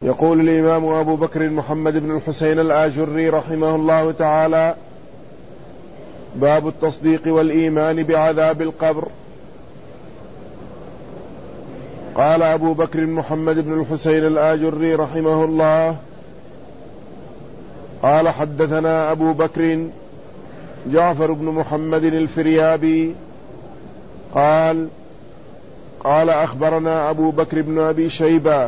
يقول الإمام أبو بكر محمد بن الحسين الآجري رحمه الله تعالى: باب التصديق والإيمان بعذاب القبر. قال أبو بكر محمد بن الحسين الآجري رحمه الله: قال حدثنا أبو بكر جعفر بن محمد الفريابي قال أخبرنا أبو بكر بن أبي شيبة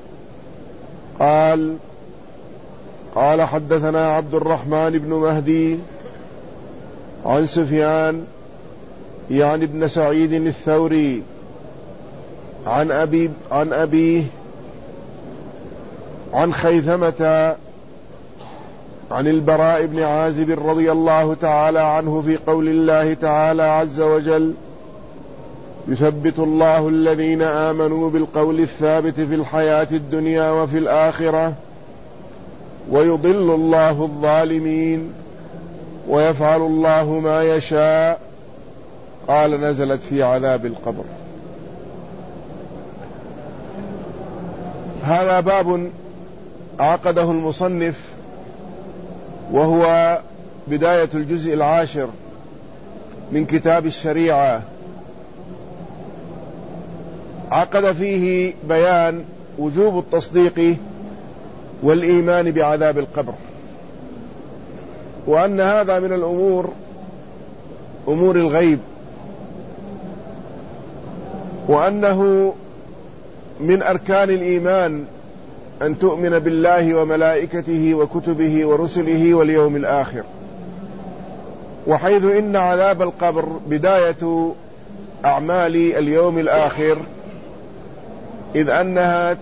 قال حدثنا عبد الرحمن بن مهدي عن سفيان يعني ابن سعيد الثوري عن أبيه عن خيثمة عن البراء بن عازب رضي الله تعالى عنه في قول الله تعالى عز وجل: يثبت الله الذين آمنوا بالقول الثابت في الحياة الدنيا وفي الآخرة ويضل الله الظالمين ويفعل الله ما يشاء. قال: نزلت في عذاب القبر. هذا باب عقده المصنف، وهو بداية الجزء 10 من كتاب الشريعة. عقد فيه بيان وجوب التصديق والإيمان بعذاب القبر، وأن هذا من أمور الغيب، وأنه من أركان الإيمان أن تؤمن بالله وملائكته وكتبه ورسله واليوم الآخر. وحيث إن عذاب القبر بداية أعمال اليوم الآخر، إذ أنها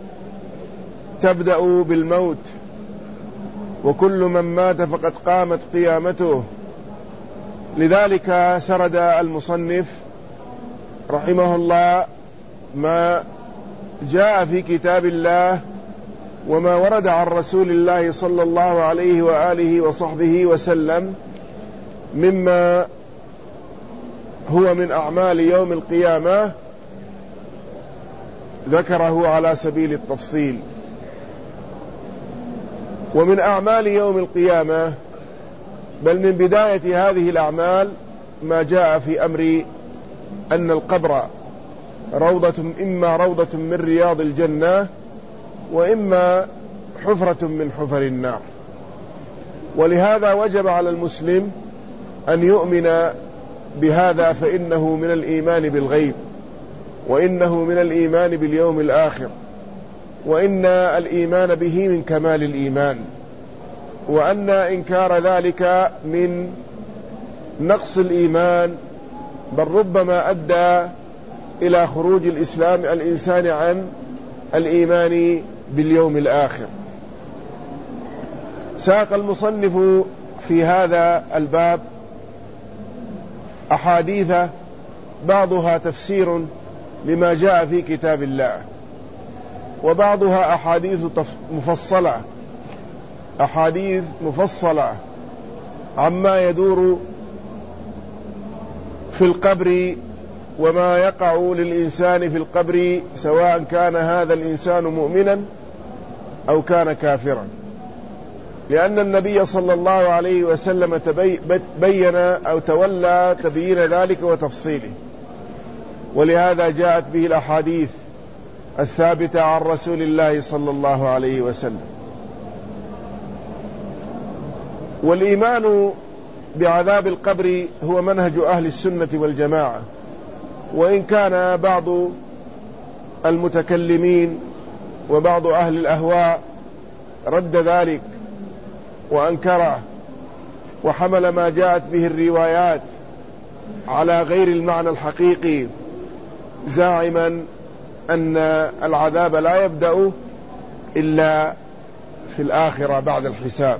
تبدأ بالموت، وكل من مات فقد قامت قيامته. لذلك سرد المصنف رحمه الله ما جاء في كتاب الله وما ورد عن رسول الله صلى الله عليه وآله وصحبه وسلم مما هو من أعمال يوم القيامة، ذكره على سبيل التفصيل. ومن أعمال يوم القيامة، بل من بداية هذه الأعمال، ما جاء في أمر أن القبر إما روضة من رياض الجنة، وإما حفرة من حفر النار. ولهذا وجب على المسلم أن يؤمن بهذا، فإنه من الإيمان بالغيب، وإنه من الإيمان باليوم الآخر، وإن الإيمان به من كمال الإيمان، وأن إنكار ذلك من نقص الإيمان، بل ربما أدى إلى خروج الإنسان عن الإيمان باليوم الآخر. ساق المصنف في هذا الباب أحاديث بعضها تفسير لما جاء في كتاب الله، وبعضها أحاديث مفصلة عما يدور في القبر وما يقع للإنسان في القبر، سواء كان هذا الإنسان مؤمنا أو كان كافرا، لأن النبي صلى الله عليه وسلم بين أو تولى تبيين ذلك وتفصيله، ولهذا جاءت به الأحاديث الثابتة عن رسول الله صلى الله عليه وسلم. والإيمان بعذاب القبر هو منهج أهل السنة والجماعة، وإن كان بعض المتكلمين وبعض أهل الأهواء رد ذلك وأنكره، وحمل ما جاءت به الروايات على غير المعنى الحقيقي، زاعما أن العذاب لا يبدأ إلا في الآخرة بعد الحساب،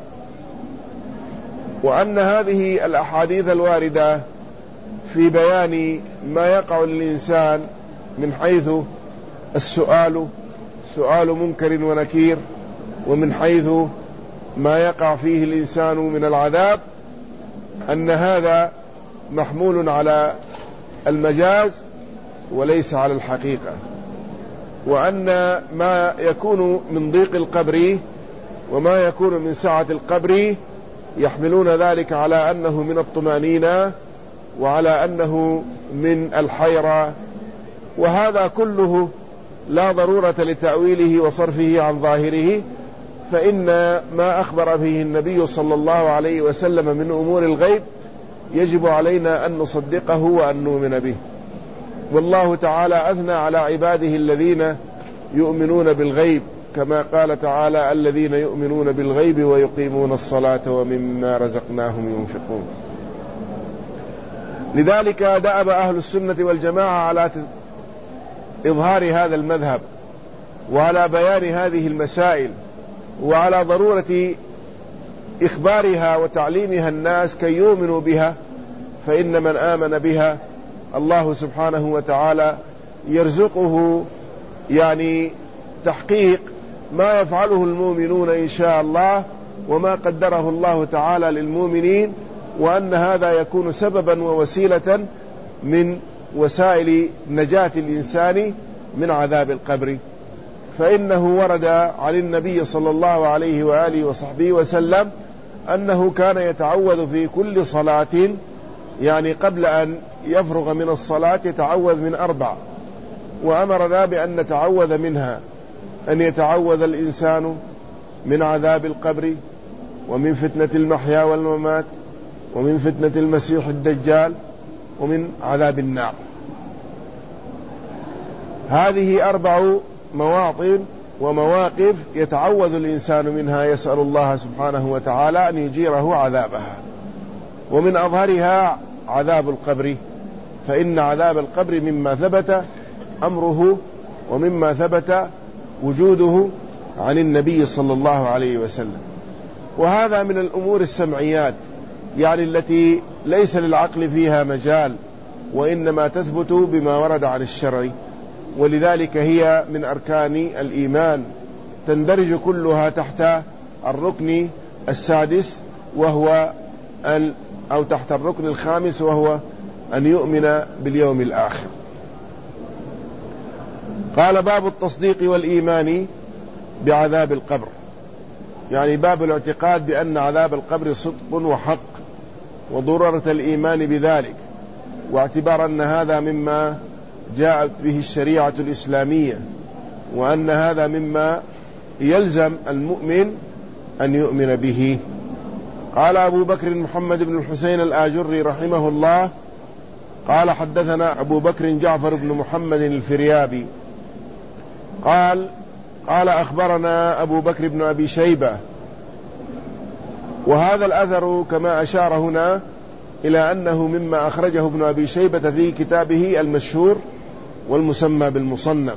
وأن هذه الأحاديث الواردة في بيان ما يقع للإنسان من حيث سؤال منكر ونكير، ومن حيث ما يقع فيه الإنسان من العذاب، أن هذا محمول على المجاز وليس على الحقيقة. وأن ما يكون من ضيق القبر وما يكون من سعة القبر يحملون ذلك على أنه من الطمأنينة وعلى أنه من الحيرة، وهذا كله لا ضرورة لتأويله وصرفه عن ظاهره، فإن ما أخبر به النبي صلى الله عليه وسلم من أمور الغيب يجب علينا أن نصدقه وأن نؤمن به. والله تعالى أثنى على عباده الذين يؤمنون بالغيب، كما قال تعالى: الذين يؤمنون بالغيب ويقيمون الصلاة ومما رزقناهم ينفقون. لذلك دأب أهل السنة والجماعة على إظهار هذا المذهب وعلى بيان هذه المسائل وعلى ضرورة إخبارها وتعليمها الناس كي يؤمنوا بها، فإن من آمن بها الله سبحانه وتعالى يرزقه تحقيق ما يفعله المؤمنون إن شاء الله وما قدره الله تعالى للمؤمنين، وأن هذا يكون سببا ووسيلة من وسائل نجاة الإنسان من عذاب القبر. فإنه ورد عن النبي صلى الله عليه وآله وصحبه وسلم أنه كان يتعوذ في كل صلاة، قبل أن يفرغ من الصلاة يتعوذ من 4، وأمرنا بأن نتعوذ منها: أن يتعوذ الإنسان من عذاب القبر، ومن فتنة المحيا والممات، ومن فتنة المسيح الدجال، ومن عذاب النار. هذه 4 مواطن ومواقف يتعوذ الإنسان منها، يسأل الله سبحانه وتعالى أن يجيره عذابها. ومن أظهرها عذاب القبر، فإن عذاب القبر مما ثبت أمره ومما ثبت وجوده عن النبي صلى الله عليه وسلم. وهذا من الأمور السمعيات التي ليس للعقل فيها مجال، وإنما تثبت بما ورد عن الشرع، ولذلك هي من أركان الإيمان، تندرج كلها تحت الركن السادس وهو أو تحت الركن الخامس وهو أن يؤمن باليوم الآخر. قال: باب التصديق والإيمان بعذاب القبر، باب الاعتقاد بأن عذاب القبر صدق وحق، وضرورة الإيمان بذلك، واعتبار أن هذا مما جاءت به الشريعة الإسلامية، وأن هذا مما يلزم المؤمن أن يؤمن به. قال أبو بكر محمد بن الحسين الآجري رحمه الله قال: حدثنا أبو بكر جعفر بن محمد الفريابي قال أخبرنا أبو بكر بن أبي شيبة. وهذا الأثر كما أشار هنا إلى أنه مما أخرجه ابن أبي شيبة في كتابه المشهور والمسمى بالمصنف.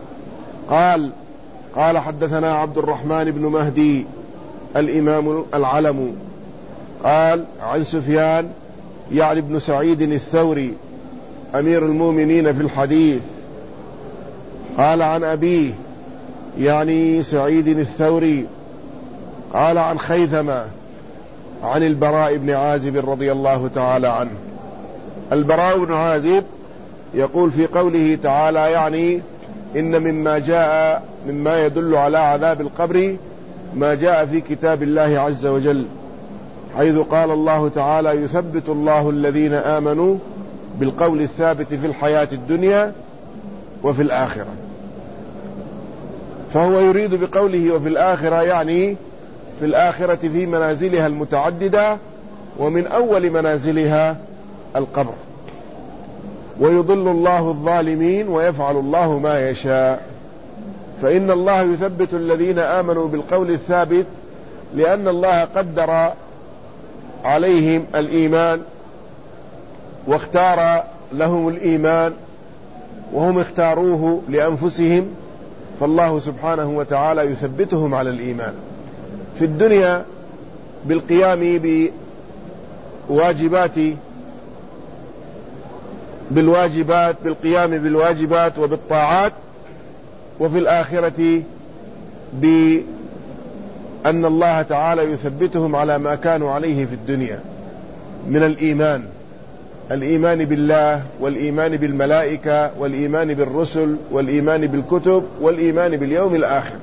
قال حدثنا عبد الرحمن بن مهدي الإمام العلم قال عن سفيان بن سعيد الثوري أمير المؤمنين في الحديث، قال عن أبيه سعيد الثوري قال عن خيثمة عن البراء بن عازب رضي الله تعالى عنه. البراء بن عازب يقول في قوله تعالى إن مما يدل على عذاب القبر ما جاء في كتاب الله عز وجل، حيث قال الله تعالى: يثبت الله الذين آمنوا بالقول الثابت في الحياة الدنيا وفي الآخرة. فهو يريد بقوله وفي الآخرة في الآخرة في منازلها المتعددة، ومن أول منازلها القبر. ويضل الله الظالمين ويفعل الله ما يشاء. فإن الله يثبت الذين آمنوا بالقول الثابت لأن الله قدر عليهم الإيمان واختار لهم الإيمان وهم اختاروه لأنفسهم، فالله سبحانه وتعالى يثبتهم على الإيمان في الدنيا بالقيام بالواجبات وبالطاعات، وفي الآخرة بأن الله تعالى يثبتهم على ما كانوا عليه في الدنيا من الإيمان الإيمان بالله والإيمان بالملائكة والإيمان بالرسل والإيمان بالكتب والإيمان باليوم الآخر.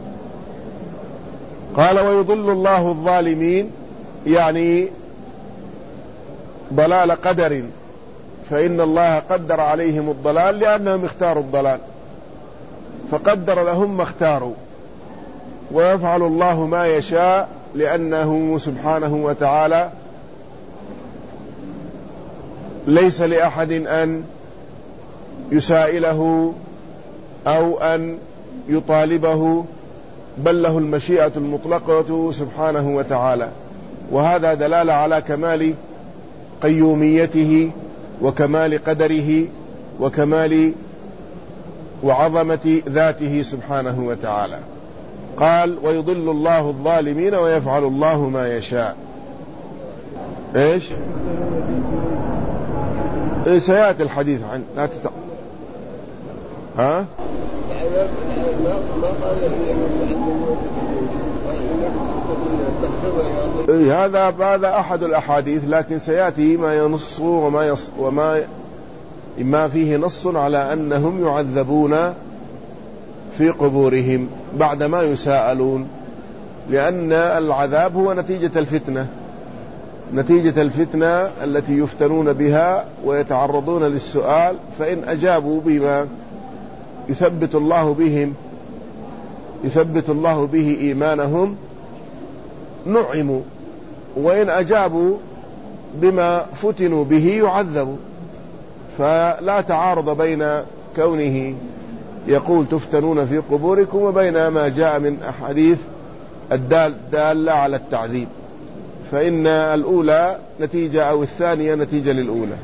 قال ويضل الله الظالمين، يعني ضلال قدر، فإن الله قدر عليهم الضلال لأنهم اختاروا الضلال، فقدر لهم ما اختاروا، ويفعل الله ما يشاء لأنه سبحانه وتعالى ليس لأحد أن يسائله أو أن يطالبه، بل له المشيئة المطلقة سبحانه وتعالى. وهذا دلالة على كمال قيوميته وكمال قدره وكمال وعظمة ذاته سبحانه وتعالى. قال ويضل الله الظالمين ويفعل الله ما يشاء. ايش؟ سيأتي الحديث عن لا ها؟ هذا أحد الأحاديث، لكن سيأتي ما ينص وما فيه نص على أنهم يعذبون في قبورهم بعدما يساءلون، لأن العذاب هو نتيجة الفتنة التي يفتنون بها ويتعرضون للسؤال، فإن أجابوا بما يثبت الله به إيمانهم نعموا، وإن أجابوا بما فتنوا به يعذبوا. فلا تعارض بين كونه يقول تفتنون في قبوركم وبين ما جاء من أحاديث الدالة على التعذيب، فإن الأولى نتيجة أو الثانية نتيجة للأولى.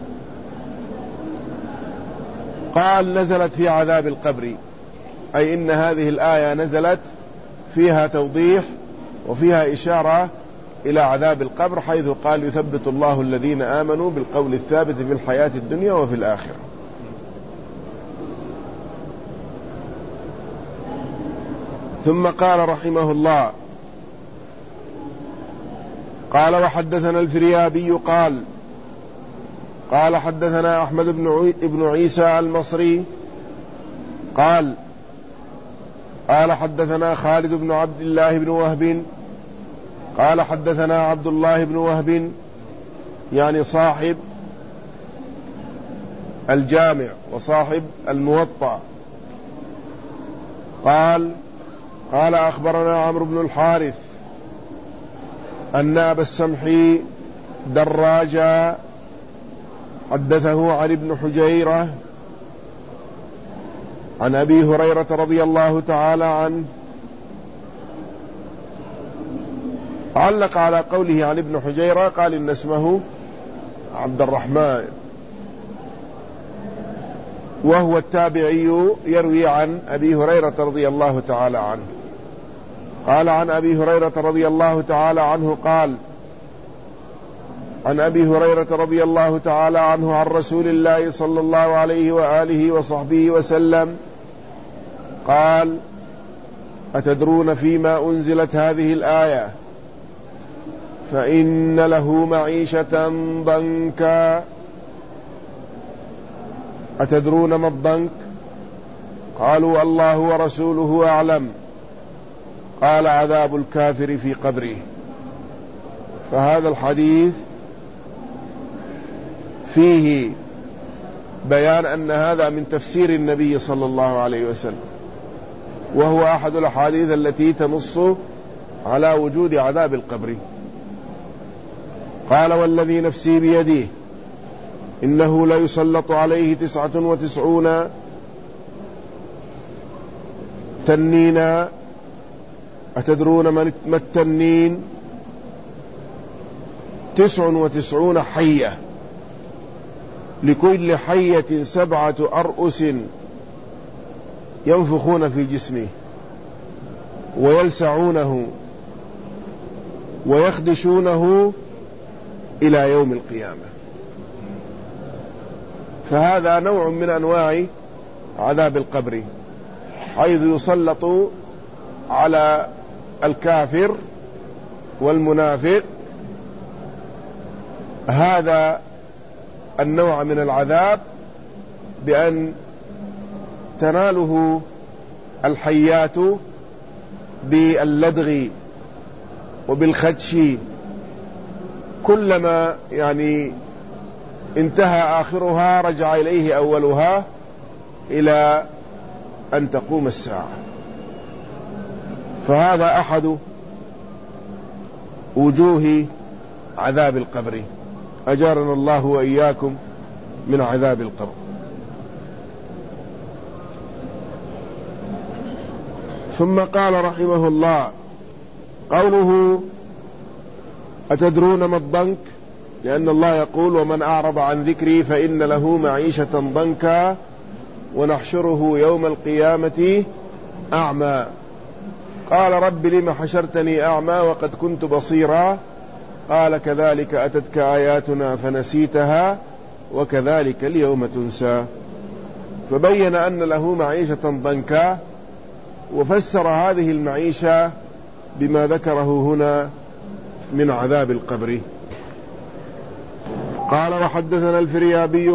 قال نزلت في عذاب القبر، أي إن هذه الآية نزلت فيها توضيح وفيها إشارة إلى عذاب القبر، حيث قال يثبت الله الذين آمنوا بالقول الثابت في الحياة الدنيا وفي الآخرة. ثم قال رحمه الله قال وحدثنا الفريابي قال حدثنا أحمد بن عيسى المصري قال حدثنا خالد بن عبد الله بن وهب قال حدثنا عبد الله بن وهب، يعني صاحب الجامع وصاحب الموطأ، قال أخبرنا عمرو بن الحارث أن أبا السمح دراجة حدثه عن ابن حجيرة عن أبي هريرة رضي الله تعالى عنه، علق على قوله عن ابن حجيرة، قال إن اسمه عبد الرحمن، وهو التابعي يروي عن أبي هريرة رضي الله تعالى عنه. قال عن أبي هريرة رضي الله تعالى عنه قال عن أبي هريرة رضي الله تعالى عنه عن رسول الله صلى الله عليه وآله وصحبه وسلم قال أتدرون فيما أنزلت هذه الآية؟ فإن له معيشة ضنكا. أتدرون ما الضنك؟ قالوا الله ورسوله أعلم. قال عذاب الكافر في قبره. فهذا الحديث فيه بيان أن هذا من تفسير النبي صلى الله عليه وسلم، وهو أحد الأحاديث التي تنص على وجود عذاب القبر. قال والذي نفسي بيده إنه ليسلط عليه 99 تنينا. أتدرون ما التنين؟ 99 حية، لكل حية 7 أرؤس ينفخون في جسمه ويلسعونه ويخدشونه إلى يوم القيامة. فهذا نوع من أنواع عذاب القبر، حيث يسلط على الكافر والمنافق هذا النوع من العذاب بأن تناله الحيات باللدغ وبالخدش، كلما يعني انتهى آخرها رجع إليه أولها إلى أن تقوم الساعة. فهذا أحد وجوه عذاب القبر، أجارنا الله وإياكم من عذاب القبر. ثم قال رحمه الله: قوله أتدرون ما الضنك؟ لأن الله يقول: ومن أعرض عن ذكري فإن له معيشة ضنكا ونحشره يوم القيامة أعمى. قال: رب لم حشرتني أعمى وقد كنت بصيرا؟ قال: كذلك أتتك آياتنا فنسيتها وكذلك اليوم تنسى. فبين أن له معيشة ضنكا، وفسر هذه المعيشة بما ذكره هنا من عذاب القبر. قال: وحدثنا الفريابي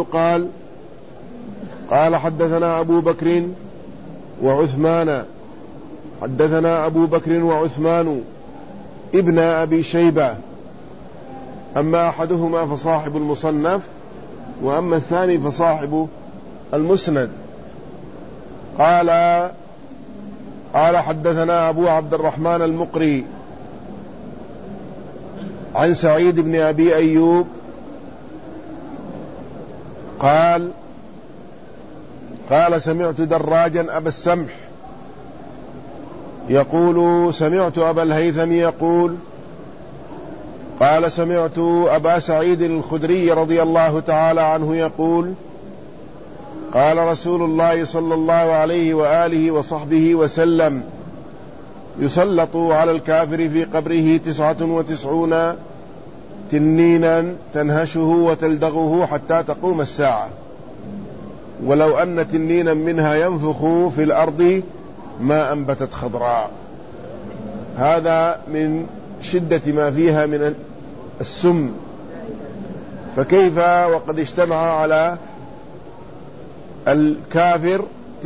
قال حدثنا أبو بكر وعثمان، حدثنا أبو بكر وعثمان ابن أبي شيبة، أما أحدهما فصاحب المصنف وأما الثاني فصاحب المسند. قال حدثنا أبو عبد الرحمن المقري عن سعيد بن أبي أيوب قال سمعت دراجا أبا السمح يقول: سمعت أبا الهيثم يقول: قال سمعت أبا سعيد الخدري رضي الله تعالى عنه يقول: قال رسول الله صلى الله عليه وآله وصحبه وسلم: يسلط على الكافر في قبره 99 تنينا تنهشه وتلدغه حتى تقوم الساعة، ولو أن تنينا منها ينفخ في الأرض ما أنبتت خضراء. هذا من شدة ما فيها من السم، فكيف وقد اجتمع على الكافر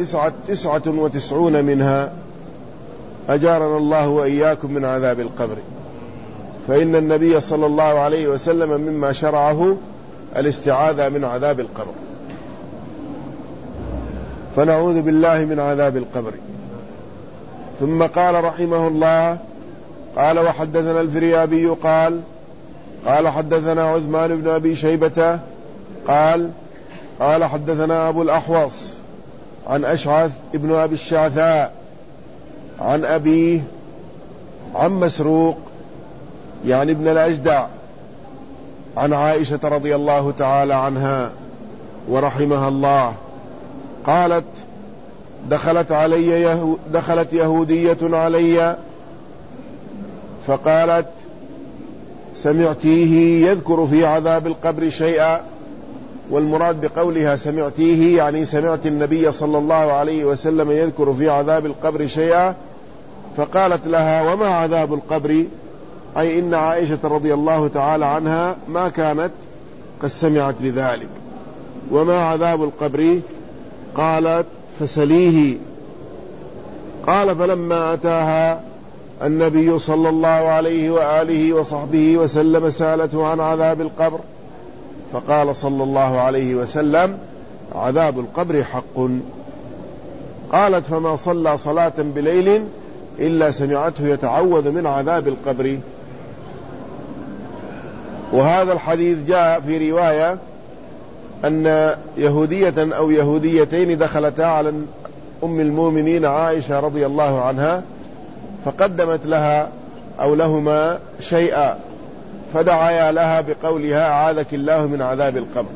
99 منها؟ أجارنا الله وإياكم من عذاب القبر. فإن النبي صلى الله عليه وسلم مما شرعه الاستعاذة من عذاب القبر، فنعوذ بالله من عذاب القبر. ثم قال رحمه الله: قال وحدثنا الفريابي قال حدثنا عثمان بن أبي شيبة قال حدثنا أبو الأحوص عن أشعث ابن أبي الشعثاء عن أبيه عن مسروق يعني ابن الأجدع عن عائشة رضي الله تعالى عنها ورحمها الله قالت: دخلت يهودية علي فقالت: سمعتيه يذكر في عذاب القبر شيئا. والمراد بقولها سمعتيه يعني سمعت النبي صلى الله عليه وسلم يذكر في عذاب القبر شيئا. فقالت لها: وما عذاب القبر؟ أي إن عائشة رضي الله تعالى عنها ما كانت قد سمعت بذلك. وما عذاب القبر؟ قالت: فسليه. قال: فلما أتاها النبي صلى الله عليه وآله وصحبه وسلم سألته عن عذاب القبر، فقال صلى الله عليه وسلم: عذاب القبر حق. قالت: فما صلى صلاة بليل إلا سمعته يتعوذ من عذاب القبر. وهذا الحديث جاء في رواية أن يهودية أو يهوديتين دخلتا على أم المؤمنين عائشة رضي الله عنها، فقدمت لها أو لهما شيئا، فدعايا لها بقولها: أعاذك الله من عذاب القبر.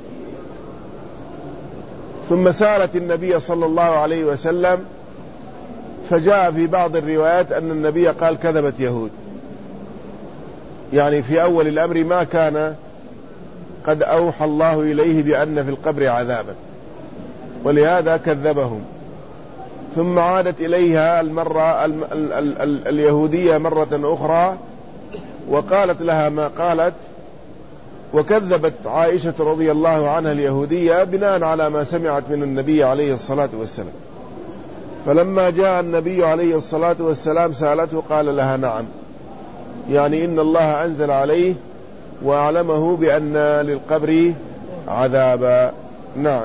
ثم سألت النبي صلى الله عليه وسلم، فجاء في بعض الروايات أن النبي قال: كذبت يهود، يعني في أول الأمر ما كان قد أوحى الله إليه بأن في القبر عذابا، ولهذا كذبهم. ثم عادت إليها اليهودية مرة أخرى وقالت لها ما قالت، وكذبت عائشة رضي الله عنها اليهودية بناء على ما سمعت من النبي عليه الصلاة والسلام. فلما جاء النبي عليه الصلاة والسلام سألته قال لها نعم، يعني إن الله أنزل عليه وأعلمه بأن للقبر عذابا. نعم.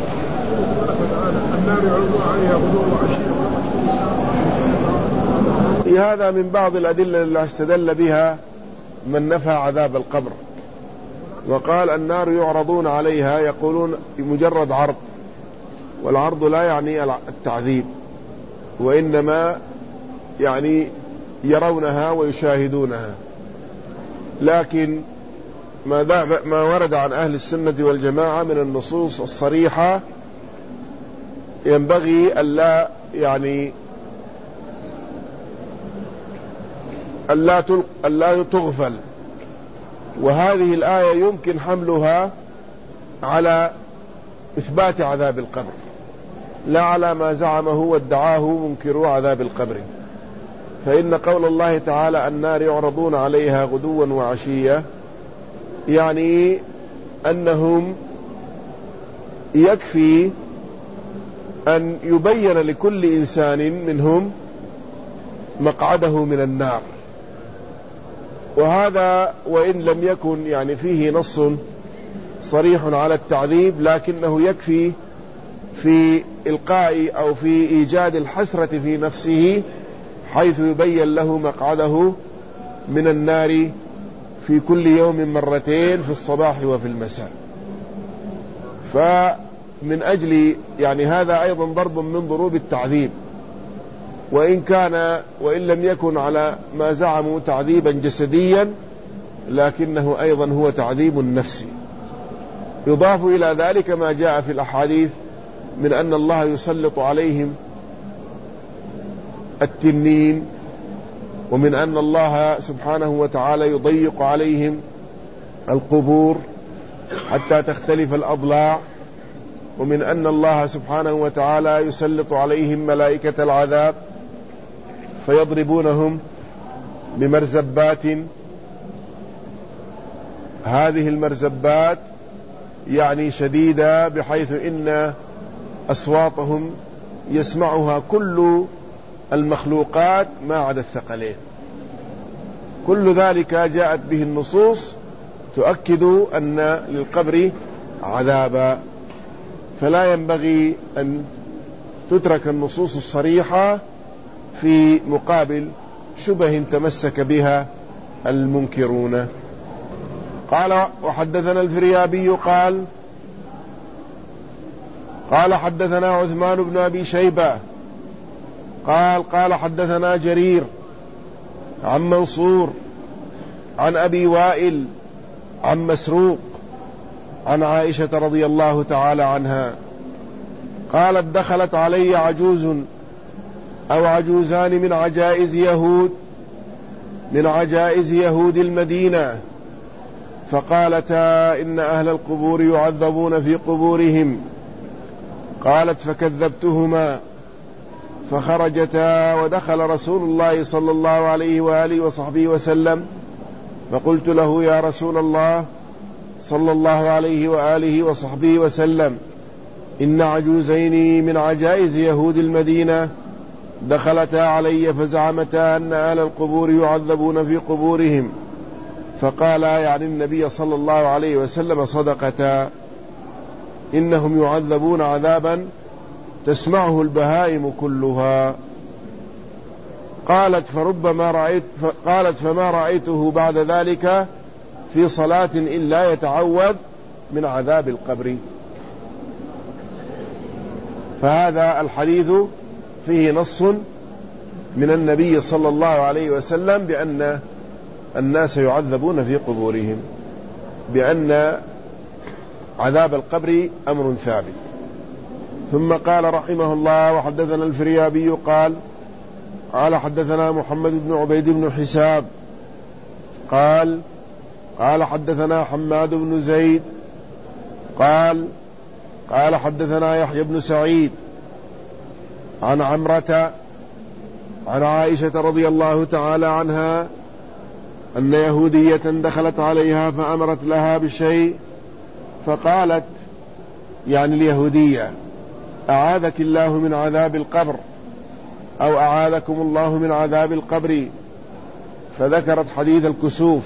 هذا من بعض الأدلة التي استدل بها من نفى عذاب القبر، وقال النار يعرضون عليها، يقولون مجرد عرض، والعرض لا يعني التعذيب، وإنما يعني يرونها ويشاهدونها. لكن ما ورد عن أهل السنة والجماعة من النصوص الصريحة ينبغي ألا تغفل. وهذه الآية يمكن حملها على إثبات عذاب القبر، لا على ما زعمه وادعاه منكرو عذاب القبر. فإن قول الله تعالى النار يعرضون عليها غدوا وعشية يعني أنهم يكفي أن يبين لكل إنسان منهم مقعده من النار. وهذا وإن لم يكن يعني فيه نص صريح على التعذيب، لكنه يكفي في إلقاء أو في إيجاد الحسرة في نفسه، حيث يبين له مقعده من النار في كل يوم مرتين، في الصباح وفي المساء. فمن أجل يعني هذا أيضا ضرب من ضروب التعذيب، وإن لم يكن على ما زعموا تعذيبا جسديا، لكنه أيضا هو تعذيب نفسي. يضاف إلى ذلك ما جاء في الأحاديث من أن الله يسلط عليهم التنين، ومن أن الله سبحانه وتعالى يضيق عليهم القبور حتى تختلف الأضلاع، ومن أن الله سبحانه وتعالى يسلط عليهم ملائكة العذاب فيضربونهم بمرزبات. هذه المرزبات يعني شديدة، بحيث إن أصواتهم يسمعها كل المخلوقات ما عدا الثقلين. كل ذلك جاءت به النصوص تؤكد أن للقبر عذابا، فلا ينبغي أن تترك النصوص الصريحة في مقابل شبه تمسك بها المنكرون. قال وحدثنا الفريابي قال حدثنا عثمان بن أبي شيبة قال حدثنا جرير عن منصور عن أبي وائل عن مسروق عن عائشة رضي الله تعالى عنها قالت دخلت علي عجوز أو عجوزان من عجائز يهود المدينة، فقالتا إن أهل القبور يعذبون في قبورهم. قالت فكذبتهما فخرجتا، ودخل رسول الله صلى الله عليه وآله وصحبه وسلم، فقلت له يا رسول الله صلى الله عليه وآله وصحبه وسلم إن عجوزين من عجائز يهود المدينة دخلتا علي فزعمتا أن أهل القبور يعذبون في قبورهم، فقال يعني النبي صلى الله عليه وسلم صدقتا، إنهم يعذبون عذابا تسمعه البهائم كلها. قالت فما رأيته بعد ذلك في صلاة إلا يتعوذ من عذاب القبر. فهذا الحديث فيه نص من النبي صلى الله عليه وسلم بأن الناس يعذبون في قبورهم، بأن عذاب القبر أمر ثابت. ثم قال رحمه الله وحدثنا الفريابي قال حدثنا محمد بن عبيد بن حساب قال حدثنا حماد بن زيد قال حدثنا يحيى بن سعيد عن عمرة عن عائشة رضي الله تعالى عنها أن يهودية دخلت عليها فأمرت لها بشيء فقالت، يعني اليهودية: أعاذك الله من عذاب القبر، أو أعاذكم الله من عذاب القبر. فذكرت حديث الكسوف،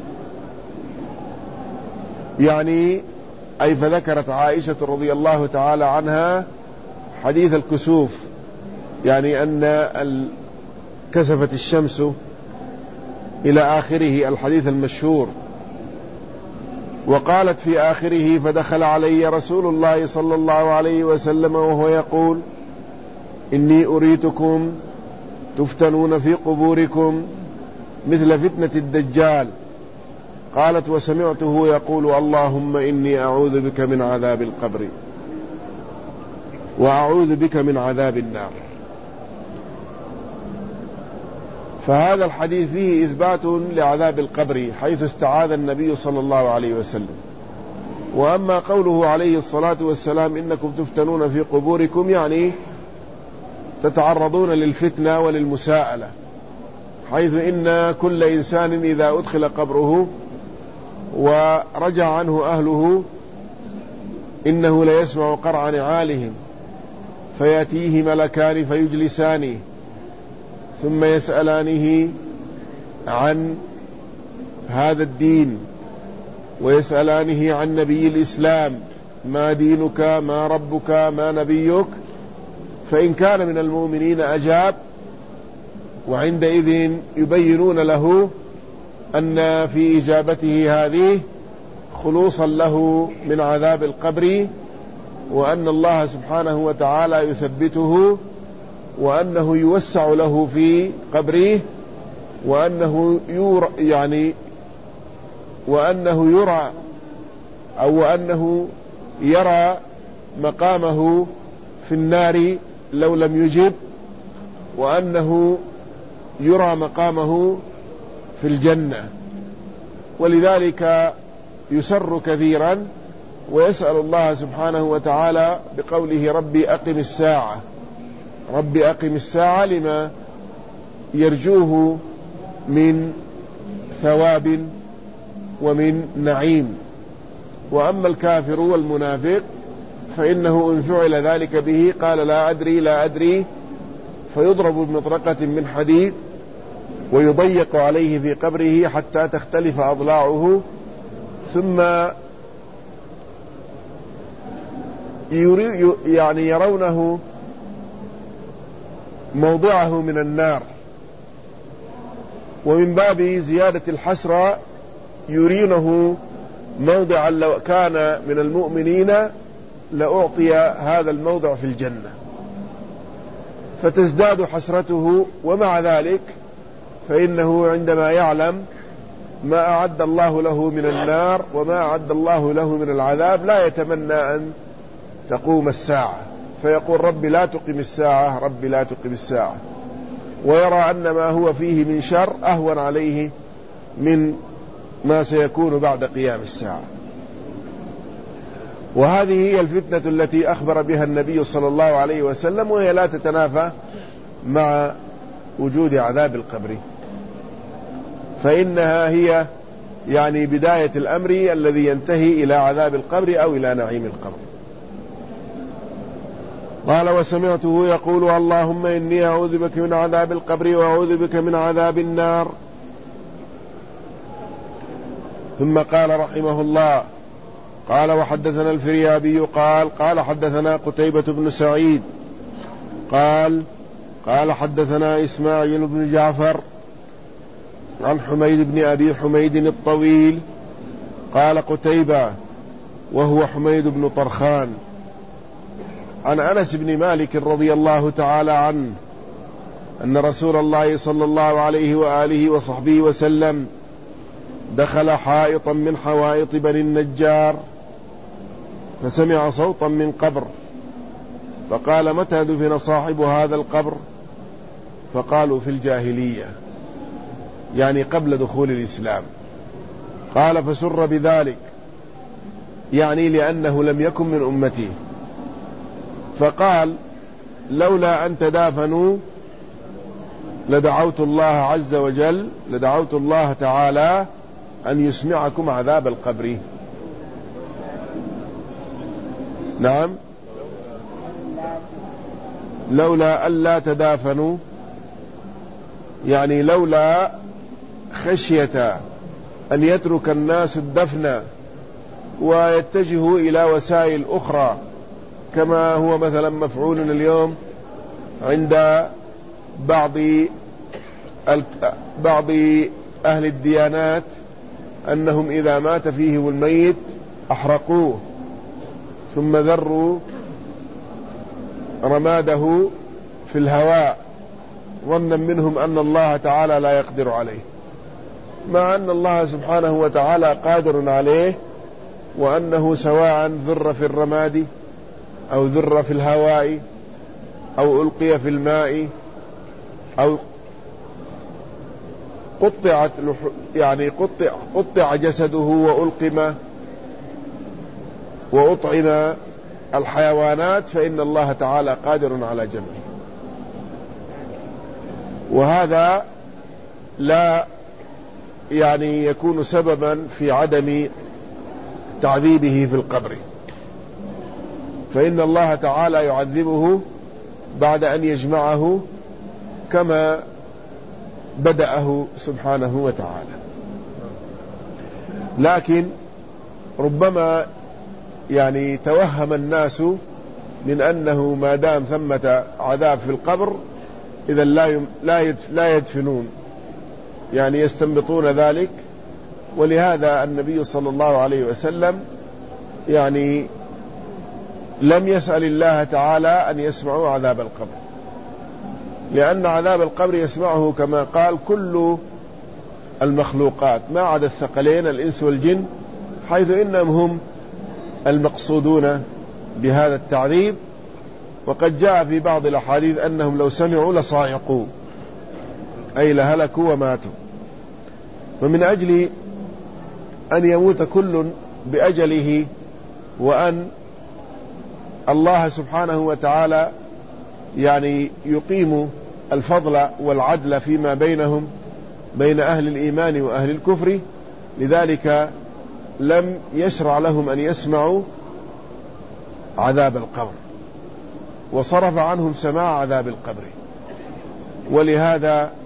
يعني أي فذكرت عائشة رضي الله تعالى عنها حديث الكسوف، يعني أن كسفت الشمس إلى آخره الحديث المشهور. وقالت في آخره: فدخل علي رسول الله صلى الله عليه وسلم وهو يقول: إني أريتكم تفتنون في قبوركم مثل فتنة الدجال. قالت: وسمعته يقول: اللهم إني أعوذ بك من عذاب القبر وأعوذ بك من عذاب النار. فهذا الحديث فيه إثبات لعذاب القبر، حيث استعاذ النبي صلى الله عليه وسلم. وأما قوله عليه الصلاة والسلام: إنكم تفتنون في قبوركم، يعني تتعرضون للفتنة وللمساءلة، حيث إن كل إنسان إذا أدخل قبره ورجع عنه أهله إنه ليسمع قرع نعالهم، فيأتيه ملكان فيجلسانه ثم يسألانه عن هذا الدين، ويسألانه عن نبي الإسلام: ما دينك، ما ربك، ما نبيك؟ فإن كان من المؤمنين أجاب، وعندئذ يبينون له أن في إجابته هذه خلوصا له من عذاب القبر، وأن الله سبحانه وتعالى يثبته، وأنه يوسع له في قبره، وأنه يرى مقامه في النار لو لم يجب، وأنه يرى مقامه في الجنة. ولذلك يسر كثيرا ويسأل الله سبحانه وتعالى بقوله: ربي أقم الساعة، ربي أقم الساعة، لما يرجوه من ثواب ومن نعيم. وأما الكافر والمنافق فإنه إن فعل ذلك به قال: لا أدري لا أدري، فيضرب بمطرقة من حديد ويضيق عليه في قبره حتى تختلف أضلاعه، ثم يرونه موضعه من النار. ومن باب زيادة الحسرة يرينه موضعا لو كان من المؤمنين لأعطي هذا الموضع في الجنة، فتزداد حسرته. ومع ذلك فإنه عندما يعلم ما أعد الله له من النار وما أعد الله له من العذاب لا يتمنى أن تقوم الساعة، فيقول: ربي لا تقم الساعة، ربي لا تقم الساعة، ويرى أن ما هو فيه من شر أهون عليه من ما سيكون بعد قيام الساعة. وهذه هي الفتنة التي أخبر بها النبي صلى الله عليه وسلم، وهي لا تتنافى مع وجود عذاب القبر، فإنها هي يعني بداية الأمر الذي ينتهي إلى عذاب القبر أو إلى نعيم القبر. قال: وسمعته يقول: اللهم إني أعوذ بك من عذاب القبر وأعوذ بك من عذاب النار. ثم قال رحمه الله: قال: وحدثنا الفريابي قال حدثنا قتيبة بن سعيد قال حدثنا إسماعيل بن جعفر عن حميد بن أبي حميد الطويل. قال قتيبة وهو حميد بن طرخان عن أنس بن مالك رضي الله تعالى عنه أن رسول الله صلى الله عليه وآله وصحبه وسلم دخل حائطا من حوائط بني النجار فسمع صوتا من قبر، فقال: متى دفن صاحب هذا القبر؟ فقالوا: في الجاهلية، يعني قبل دخول الإسلام. قال: فسر بذلك، يعني لأنه لم يكن من أمته. فقال: لولا أن تدافنوا لدعوت الله تعالى أن يسمعكم عذاب القبر. نعم، لولا ألا تدافنوا، يعني لولا خشية أن يترك الناس الدفن ويتجهوا إلى وسائل أخرى، كما هو مثلا مفعول اليوم عند بعض أهل الديانات، أنهم إذا مات فيهم الميت أحرقوه ثم ذروا رماده في الهواء، ظنا منهم أن الله تعالى لا يقدر عليه، مع أن الله سبحانه وتعالى قادر عليه، وأنه سواء ذر في الرماد أو ذر في الهواء أو ألقي في الماء أو قطع جسده وألقم وأطعم الحيوانات، فإن الله تعالى قادر على جمعه. وهذا لا يعني يكون سببا في عدم تعذيبه في القبر، فإن الله تعالى يعذبه بعد أن يجمعه كما بدأه سبحانه وتعالى. لكن ربما يعني توهم الناس من أنه ما دام ثمة عذاب في القبر إذا لا يدفنون، يعني يستنبطون ذلك. ولهذا النبي صلى الله عليه وسلم يعني لم يسأل الله تعالى أن يسمعوا عذاب القبر، لأن عذاب القبر يسمعه كما قال كل المخلوقات ما عدا الثقلين الإنس والجن، حيث إنهم هم المقصودون بهذا التعذيب. وقد جاء في بعض الأحاديث أنهم لو سمعوا لصاعقوا، أي لهلكوا وماتوا. فمن أجل أن يموت كل بأجله، وأن الله سبحانه وتعالى يعني يقيم الفضل والعدل فيما بينهم بين أهل الإيمان وأهل الكفر، لذلك لم يشرع لهم أن يسمعوا عذاب القبر، وصرف عنهم سماع عذاب القبر. ولهذا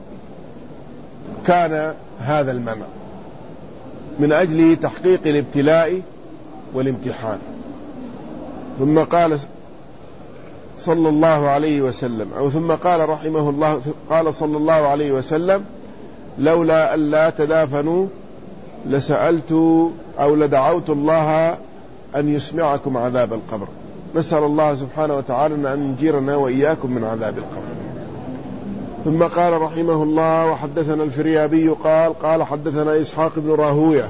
كان هذا المنع من أجل تحقيق الابتلاء والامتحان. ثم قال صلى الله عليه وسلم، أو ثم قال رحمه الله، قال صلى الله عليه وسلم: لولا ألا تدافنوا لسألت أو لدعوت الله أن يسمعكم عذاب القبر. نسأل الله سبحانه وتعالى أن ينجيرنا وإياكم من عذاب القبر. ثم قال رحمه الله: وحدثنا الفريابي قال حدثنا إسحاق بن راهوية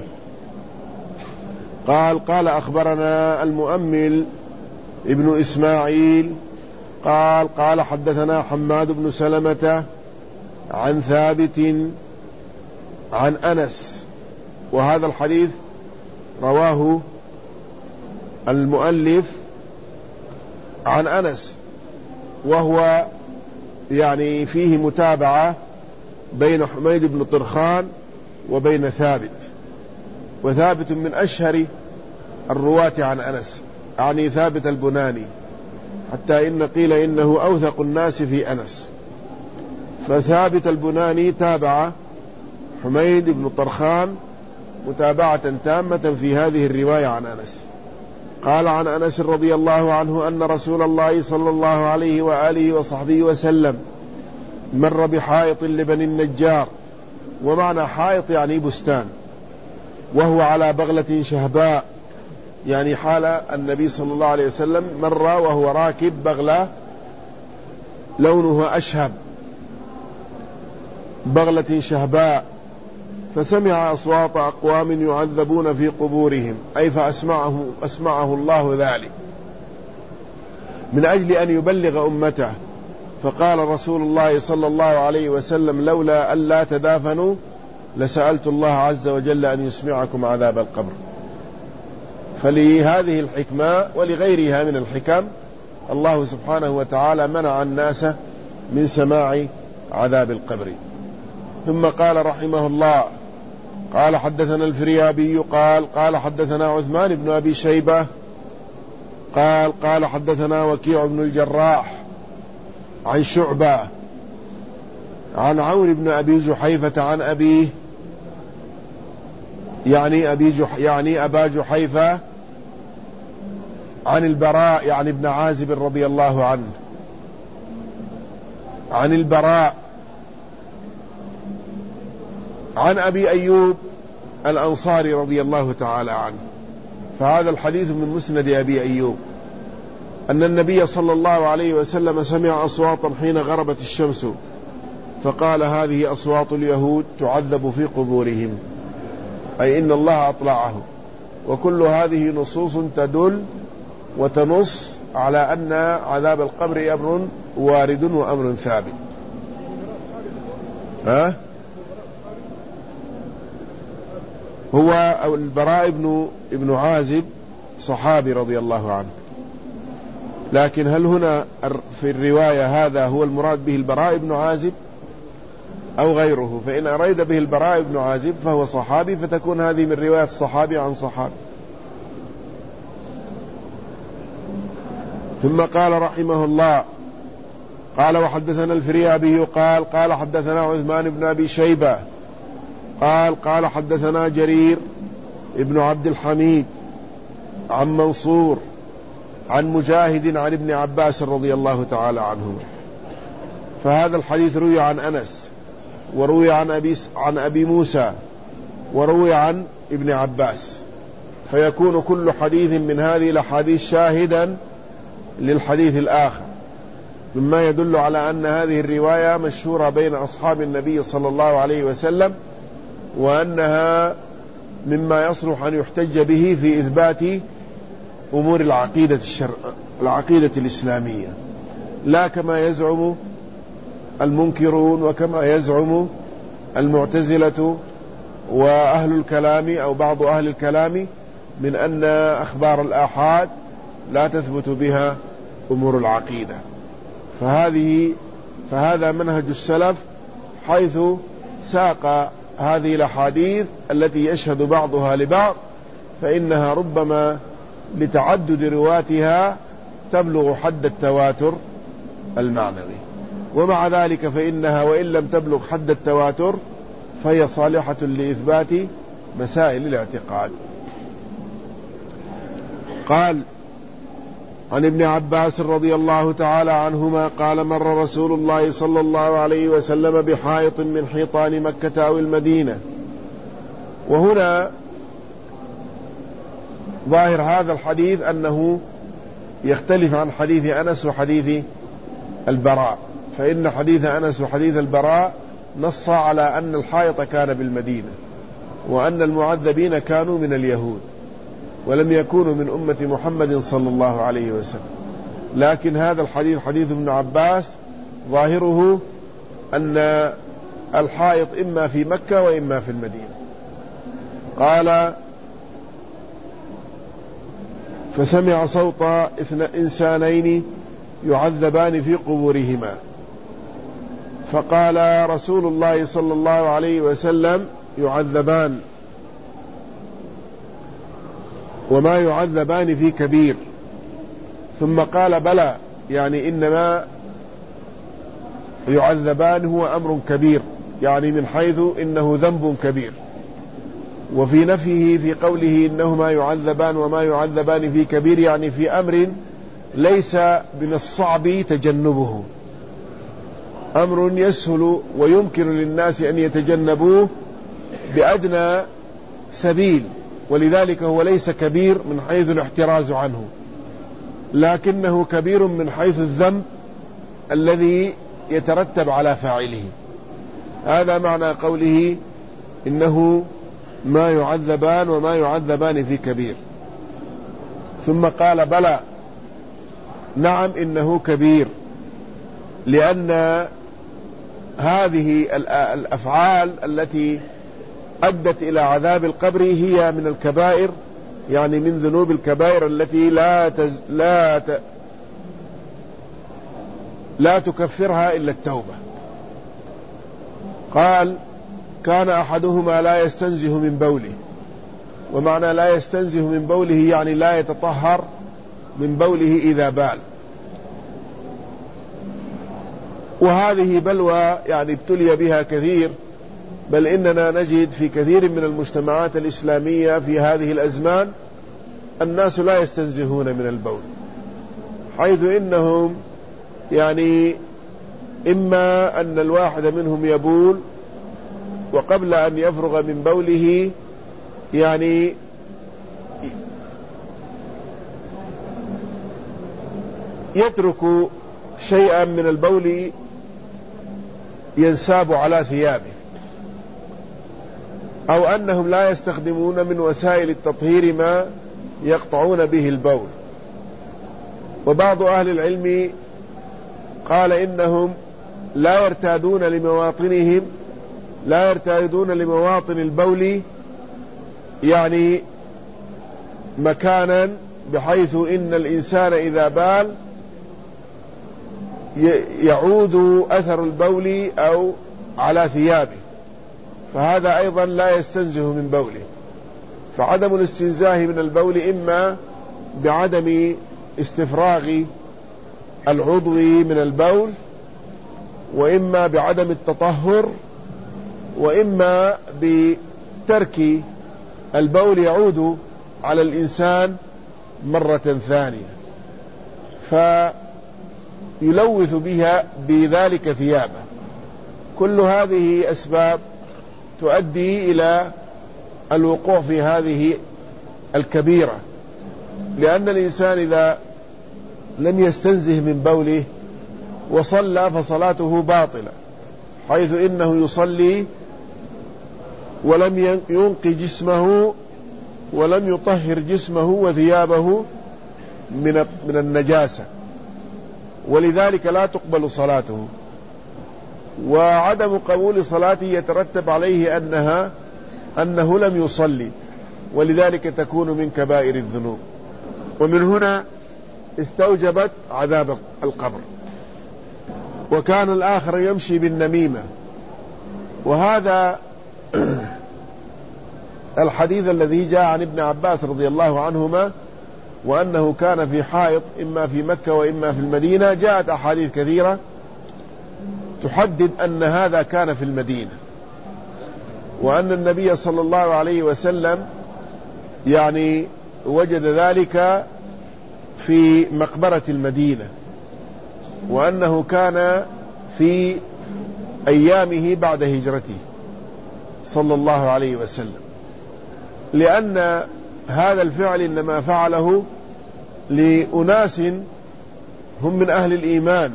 قال أخبرنا المؤمل ابن إسماعيل قال حدثنا حماد بن سلمة عن ثابت عن أنس. وهذا الحديث رواه المؤلف عن أنس، وهو يعني فيه متابعة بين حميد بن طرخان وبين ثابت، وثابت من أشهر الرواة عن أنس، يعني ثابت البناني، حتى إن قيل إنه أوثق الناس في أنس. فثابت البناني تابع حميد بن طرخان متابعة تامة في هذه الرواية عن أنس. قال عن أنس رضي الله عنه أن رسول الله صلى الله عليه وآله وصحبه وسلم مر بحائط لبني النجار، ومعنى حائط يعني بستان، وهو على بغلة شهباء، يعني حال النبي صلى الله عليه وسلم مر وهو راكب بغلة لونها أشهب، بغلة شهباء، فسمع أصوات أقوام يعذبون في قبورهم، أي فأسمعه الله ذلك من أجل أن يبلغ أمته. فقال رسول الله صلى الله عليه وسلم: لولا ألا تدافنوا لسألت الله عز وجل أن يسمعكم عذاب القبر. فلهذه الحكمة ولغيرها من الحكم الله سبحانه وتعالى منع الناس من سماع عذاب القبر. ثم قال رحمه الله: قال حدثنا الفريابي قال حدثنا عثمان بن أبي شيبة قال حدثنا وكيع بن الجراح عن شعبة عن عمرو بن أبي جحيفة عن أبيه، يعني أبا جحيفة، عن البراء يعني ابن عازب رضي الله عنه، عن البراء عن أبي أيوب الأنصاري رضي الله تعالى عنه. فهذا الحديث من مسند أبي أيوب أن النبي صلى الله عليه وسلم سمع أصواتا حين غربت الشمس فقال: هذه أصوات اليهود تعذب في قبورهم، أي إن الله أطلعه. وكل هذه نصوص تدل وتنص على أن عذاب القبر أمر وارد وأمر ثابت. هو البراء ابن عازب صحابي رضي الله عنه، لكن هل هنا في الرواية هذا هو المراد به البراء بن عازب أو غيره؟ فإن أريد به البراء بن عازب فهو صحابي، فتكون هذه من رواية الصحابي عن صحابي. ثم قال رحمه الله: قال وحدثنا الفريابي قال حدثنا عثمان بن أبي شيبة قال حدثنا جرير ابن عبد الحميد عن منصور عن مجاهد عن ابن عباس رضي الله تعالى عنهما. فهذا الحديث روي عن أنس، وروي عن أبي موسى، وروي عن ابن عباس، فيكون كل حديث من هذه الأحاديث شاهدا للحديث الآخر، مما يدل على أن هذه الرواية مشهورة بين أصحاب النبي صلى الله عليه وسلم، وأنها مما يصلح أن يحتج به في إثبات أمور العقيدة الإسلامية، لا كما يزعم المنكرون وكما يزعم المعتزلة وأهل الكلام أو بعض أهل الكلام من أن أخبار الآحاد لا تثبت بها أمور العقيدة. فهذا منهج السلف، حيث ساق هذه الأحاديث التي يشهد بعضها لبعض، فإنها ربما لتعدد رواتها تبلغ حد التواتر المعنوي، ومع ذلك فإنها وإن لم تبلغ حد التواتر فهي صالحة لإثبات مسائل الاعتقاد. قال عن ابن عباس رضي الله تعالى عنهما قال: مر رسول الله صلى الله عليه وسلم بحائط من حيطان مكة أو المدينة. وهنا ظاهر هذا الحديث أنه يختلف عن حديث أنس وحديث البراء، فإن حديث أنس وحديث البراء نص على أن الحائط كان بالمدينة، وأن المعذبين كانوا من اليهود ولم يكونوا من أمة محمد صلى الله عليه وسلم. لكن هذا الحديث حديث ابن عباس ظاهره أن الحائط إما في مكة وإما في المدينة. قال: فسمع صوت إنسانين يعذبان في قبورهما، فقال رسول الله صلى الله عليه وسلم: يعذبان، وما يعذبان في كبير. ثم قال: بلى، يعني إنما يعذبان هو أمر كبير، يعني من حيث إنه ذنب كبير. وفي نفيه في قوله إنهما يعذبان وما يعذبان في كبير، يعني في أمر ليس من الصعب تجنبه، أمر يسهل ويمكن للناس أن يتجنبوه بأدنى سبيل، ولذلك هو ليس كبير من حيث الاحتراز عنه، لكنه كبير من حيث الذنب الذي يترتب على فاعله. هذا معنى قوله إنه ما يعذبان وما يعذبان في كبير. ثم قال: بلى، نعم إنه كبير، لأن هذه الأفعال التي أدت إلى عذاب القبر هي من الكبائر، يعني من ذنوب الكبائر التي لا تكفرها إلا التوبة. قال كان أحدهما لا يستنزه من بوله. ومعنى لا يستنزه من بوله يعني لا يتطهر من بوله إذا بال. وهذه بلوى يعني ابتلي بها كثير، بل إننا نجد في كثير من المجتمعات الإسلامية في هذه الأزمان الناس لا يستنزهون من البول، حيث إنهم يعني إما أن الواحد منهم يبول وقبل أن يفرغ من بوله يعني يترك شيئا من البول ينساب على ثيابه، أو أنهم لا يستخدمون من وسائل التطهير ما يقطعون به البول. وبعض أهل العلم قال إنهم لا يرتادون لمواطن البول يعني مكانا بحيث إن الإنسان إذا بال يعود أثر البول أو على ثيابه، فهذا أيضا لا يستنزه من بوله. فعدم الاستنزاه من البول إما بعدم استفراغ العضو من البول، وإما بعدم التطهر، وإما بترك البول يعود على الإنسان مرة ثانية فيلوث بها بذلك ثيابه. كل هذه أسباب تؤدي إلى الوقوع في هذه الكبيرة، لأن الإنسان إذا لم يستنزه من بوله وصلى فصلاته باطلة، حيث إنه يصلي ولم ينقي جسمه ولم يطهر جسمه وثيابه من النجاسة، ولذلك لا تقبل صلاته. وعدم قبول صلاته يترتب عليه أنه لم يصلي، ولذلك تكون من كبائر الذنوب. ومن هنا استوجبت عذاب القبر. وكان الآخر يمشي بالنميمة، وهذا الحديث الذي جاء عن ابن عباس رضي الله عنهما وأنه كان في حائط إما في مكة وإما في المدينة. جاءت أحاديث كثيرة تحدد أن هذا كان في المدينة، وأن النبي صلى الله عليه وسلم يعني وجد ذلك في مقبرة المدينة، وأنه كان في أيامه بعد هجرته صلى الله عليه وسلم، لأن هذا الفعل إنما فعله لأناس هم من أهل الإيمان،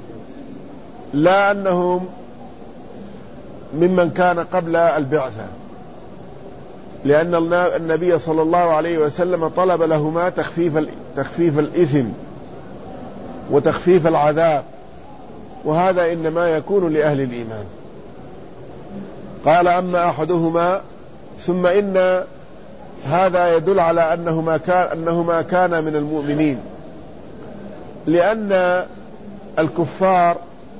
لا أنهم ممن كان قبل البعثة، لأن النبي صلى الله عليه وسلم طلب لهما تخفيف الإثم وتخفيف العذاب، وهذا إنما يكون لأهل الإيمان. قال أما أحدهما، ثم إن هذا يدل على أنهما كان من المؤمنين، لأن الكفار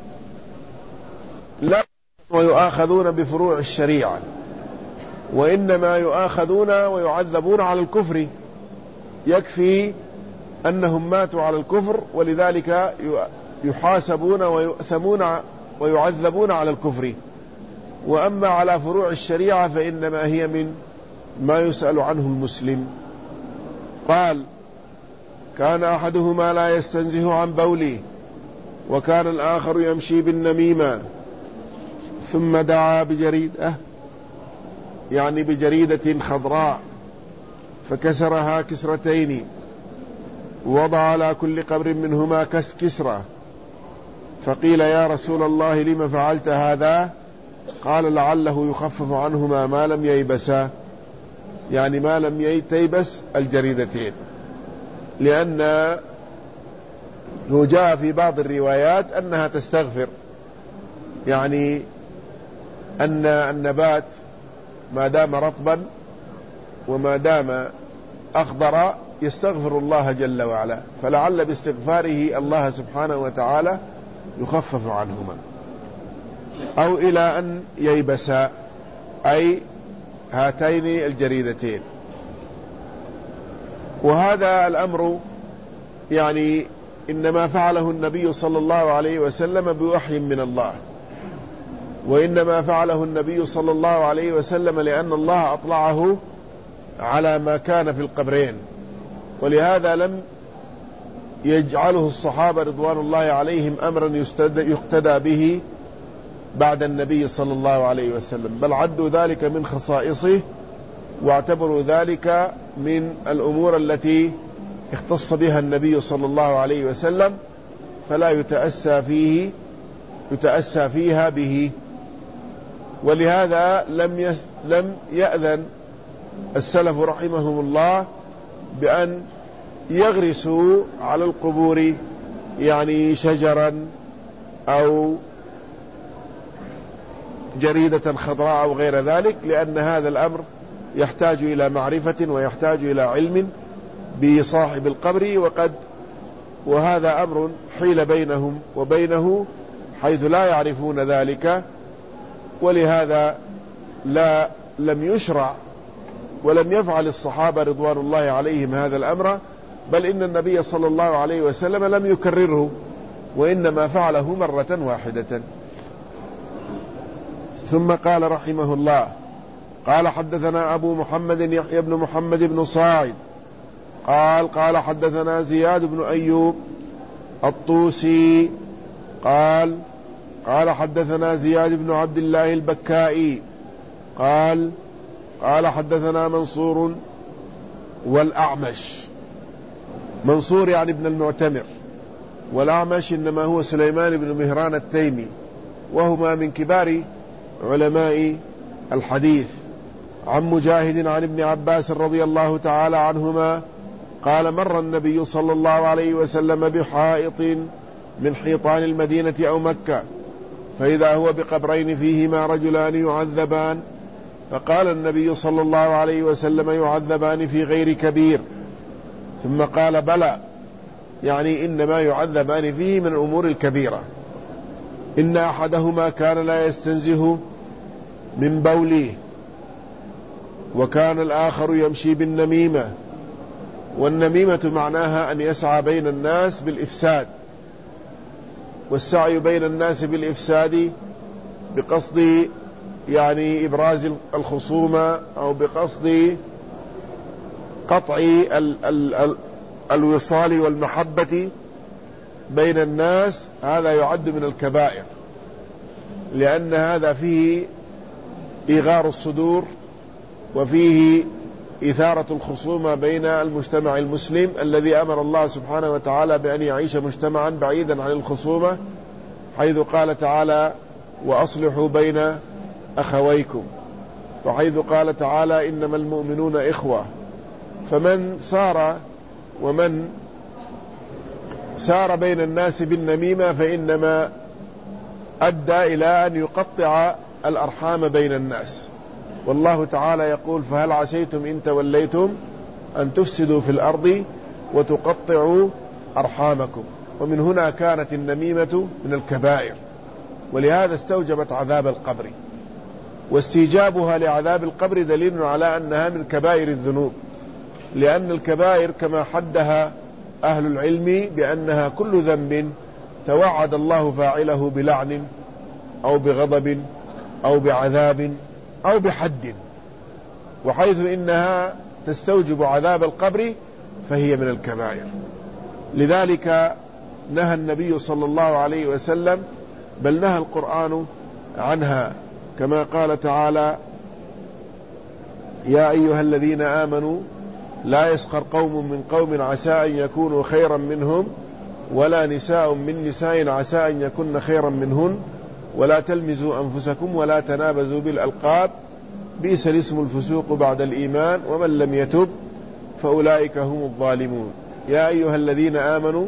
لا يؤاخذون بفروع الشريعة، وإنما يؤاخذون ويعذبون على الكفر، يكفي أنهم ماتوا على الكفر، ولذلك يحاسبون ويؤثمون ويعذبون على الكفر. وأما على فروع الشريعة فإنما هي من ما يسأل عنه المسلم. قال كان أحدهما لا يستنزه عن بوله، وكان الآخر يمشي بالنميمة، ثم دعا بجريدة يعني بجريدة خضراء فكسرها كسرتين، ووضع على كل قبر منهما كسرة، فقيل يا رسول الله لما فعلت هذا؟ قال لعله يخفف عنهما ما لم ييبسا، يعني ما لم تيبس الجريدتين، لأن جاء في بعض الروايات أنها تستغفر، يعني أن النبات ما دام رطبا وما دام أخضر يستغفر الله جل وعلا، فلعل باستغفاره الله سبحانه وتعالى يخفف عنهما. أو إلى أن ييبسا، أي هاتين الجريدتين. وهذا الأمر يعني إنما فعله النبي صلى الله عليه وسلم بوحي من الله، وإنما فعله النبي صلى الله عليه وسلم لأن الله أطلعه على ما كان في القبرين، ولهذا لم يجعله الصحابة رضوان الله عليهم أمرا يقتدى به بعد النبي صلى الله عليه وسلم، بل عدوا ذلك من خصائصه، واعتبروا ذلك من الأمور التي اختص بها النبي صلى الله عليه وسلم، فلا يتأسى فيها به. ولهذا لم يأذن السلف رحمهم الله بأن يغرسوا على القبور يعني شجرا أو جريدة خضراء أو غير ذلك، لأن هذا الأمر يحتاج إلى معرفة ويحتاج إلى علم بصاحب القبر، وهذا أمر حيل بينهم وبينه حيث لا يعرفون ذلك، ولهذا لم يشرع ولم يفعل الصحابة رضوان الله عليهم هذا الأمر، بل إن النبي صلى الله عليه وسلم لم يكرره، وإنما فعله مرة واحدة. ثم قال رحمه الله: قال حدثنا أبو محمد يحيى بن محمد بن صاعد قال حدثنا زياد بن أيوب الطوسي قال حدثنا زياد بن عبد الله البكائي قال حدثنا منصور والأعمش. منصور يعني ابن المعتمر، والأعمش إنما هو سليمان بن مهران التيمي، وهما من كبار علماء الحديث، عن مجاهد عن ابن عباس رضي الله تعالى عنهما قال: مر النبي صلى الله عليه وسلم بحائط من حيطان المدينة أو مكة، فإذا هو بقبرين فيهما رجلان يعذبان، فقال النبي صلى الله عليه وسلم: يعذبان في غير كبير؟ ثم قال: بلى، يعني إنما يعذبان فيه من الأمور الكبيرة، إن أحدهما كان لا يستنزه من بوله، وكان الآخر يمشي بالنميمة. والنميمة معناها أن يسعى بين الناس بالإفساد، والسعي بين الناس بالإفساد بقصد يعني إبراز الخصومة أو بقصد قطع الوصال والمحبة بين الناس، هذا يعد من الكبائر، لأن هذا فيه إغار الصدور، وفيه إثارة الخصومة بين المجتمع المسلم الذي أمر الله سبحانه وتعالى بأن يعيش مجتمعا بعيدا عن الخصومة، حيث قال تعالى: وأصلحوا بين أخويكم، وحيث قال تعالى: إنما المؤمنون إخوة. فمن سار بين الناس بالنميمة فإنما أدى إلى أن يقطع الأرحام بين الناس، والله تعالى يقول: فهل عسيتم إن توليتم أن تفسدوا في الأرض وتقطعوا أرحامكم. ومن هنا كانت النميمة من الكبائر، ولهذا استوجبت عذاب القبر، واستيجابها لعذاب القبر دليل على أنها من كبائر الذنوب، لأن الكبائر كما حدها أهل العلم بأنها كل ذنب توعد الله فاعله بلعن أو بغضب أو بعذاب أو بحد، وحيث إنها تستوجب عذاب القبر فهي من الكبائر. لذلك نهى النبي صلى الله عليه وسلم، بل نهى القرآن عنها، كما قال تعالى: يا أيها الذين آمنوا لا يسخر قوم من قوم عسى أن يكونوا خيرا منهم، ولا نساء من نساء عسى أن يكن خيرا منهن، ولا تلمزوا أنفسكم ولا تنابزوا بالألقاب، بئس الاسم الفسوق بعد الإيمان، ومن لم يتب فأولئك هم الظالمون. يا أيها الذين آمنوا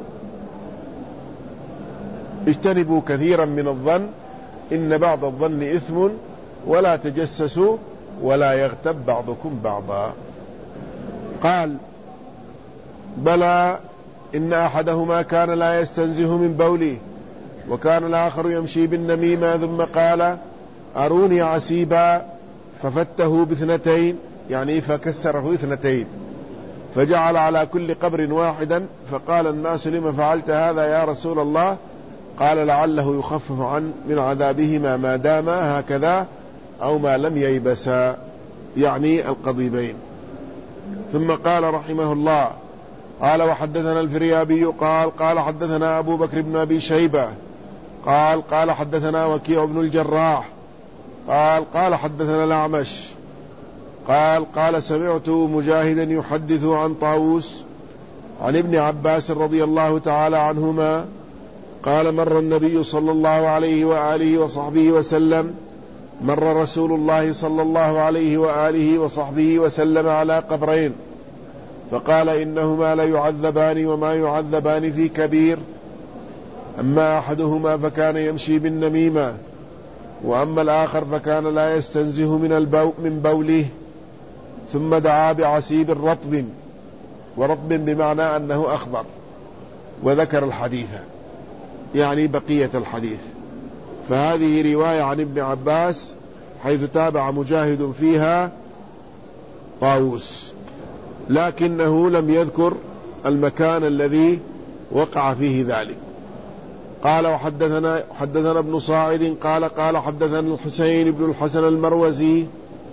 اجتنبوا كثيرا من الظن إن بعض الظن إثم، ولا تجسسوا ولا يغتب بعضكم بعضا. قال: بلى، إن أحدهما كان لا يستنزه من بوله، وكان الآخر يمشي بالنميمة ثم قال أروني عسيبا ففته باثنتين، يعني فكسره اثنتين، فجعل على كل قبر واحدا. فقال الناس لما فعلت هذا يا رسول الله؟ قال لعله يخفف من عذابهما ما داما هكذا أو ما لم ييبسا، يعني القضيبين. ثم قال رحمه الله قال وحدثنا الفريابي قال حدثنا أبو بكر بن أبي شيبة قال حدثنا وكيع بن الجراح قال حدثنا الأعمش قال سمعت مجاهدا يحدث عن طاووس عن ابن عباس رضي الله تعالى عنهما قال مر النبي صلى الله عليه وآله وصحبه وسلم مر رسول الله صلى الله عليه وآله وصحبه وسلم على قبرين فقال إنهما ليعذبان وما يعذبان في كبير، أما أحدهما فكان يمشي بالنميمة، وأما الآخر فكان لا يستنزه من بوله. ثم دعا بعسيب رطب، ورطب بمعنى أنه أخضر، وذكر الحديث، يعني بقية الحديث. فهذه رواية عن ابن عباس حيث تابع مجاهد فيها طاووس، لكنه لم يذكر المكان الذي وقع فيه ذلك. قال حدثنا ابن صاعد قال حدثنا الحسين بن الحسن المروزي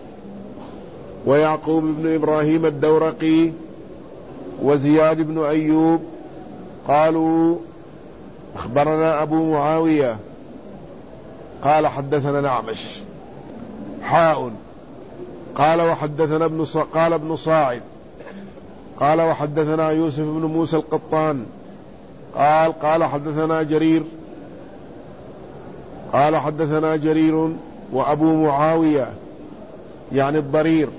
ويعقوب بن إبراهيم الدورقي وزياد بن أيوب قالوا أخبرنا أبو معاوية قال حدثنا الأعمش قال وحدثنا ابن صاعد قال وحدثنا يوسف بن موسى القطان قال حدثنا جرير وأبو معاوية يعني الضرير،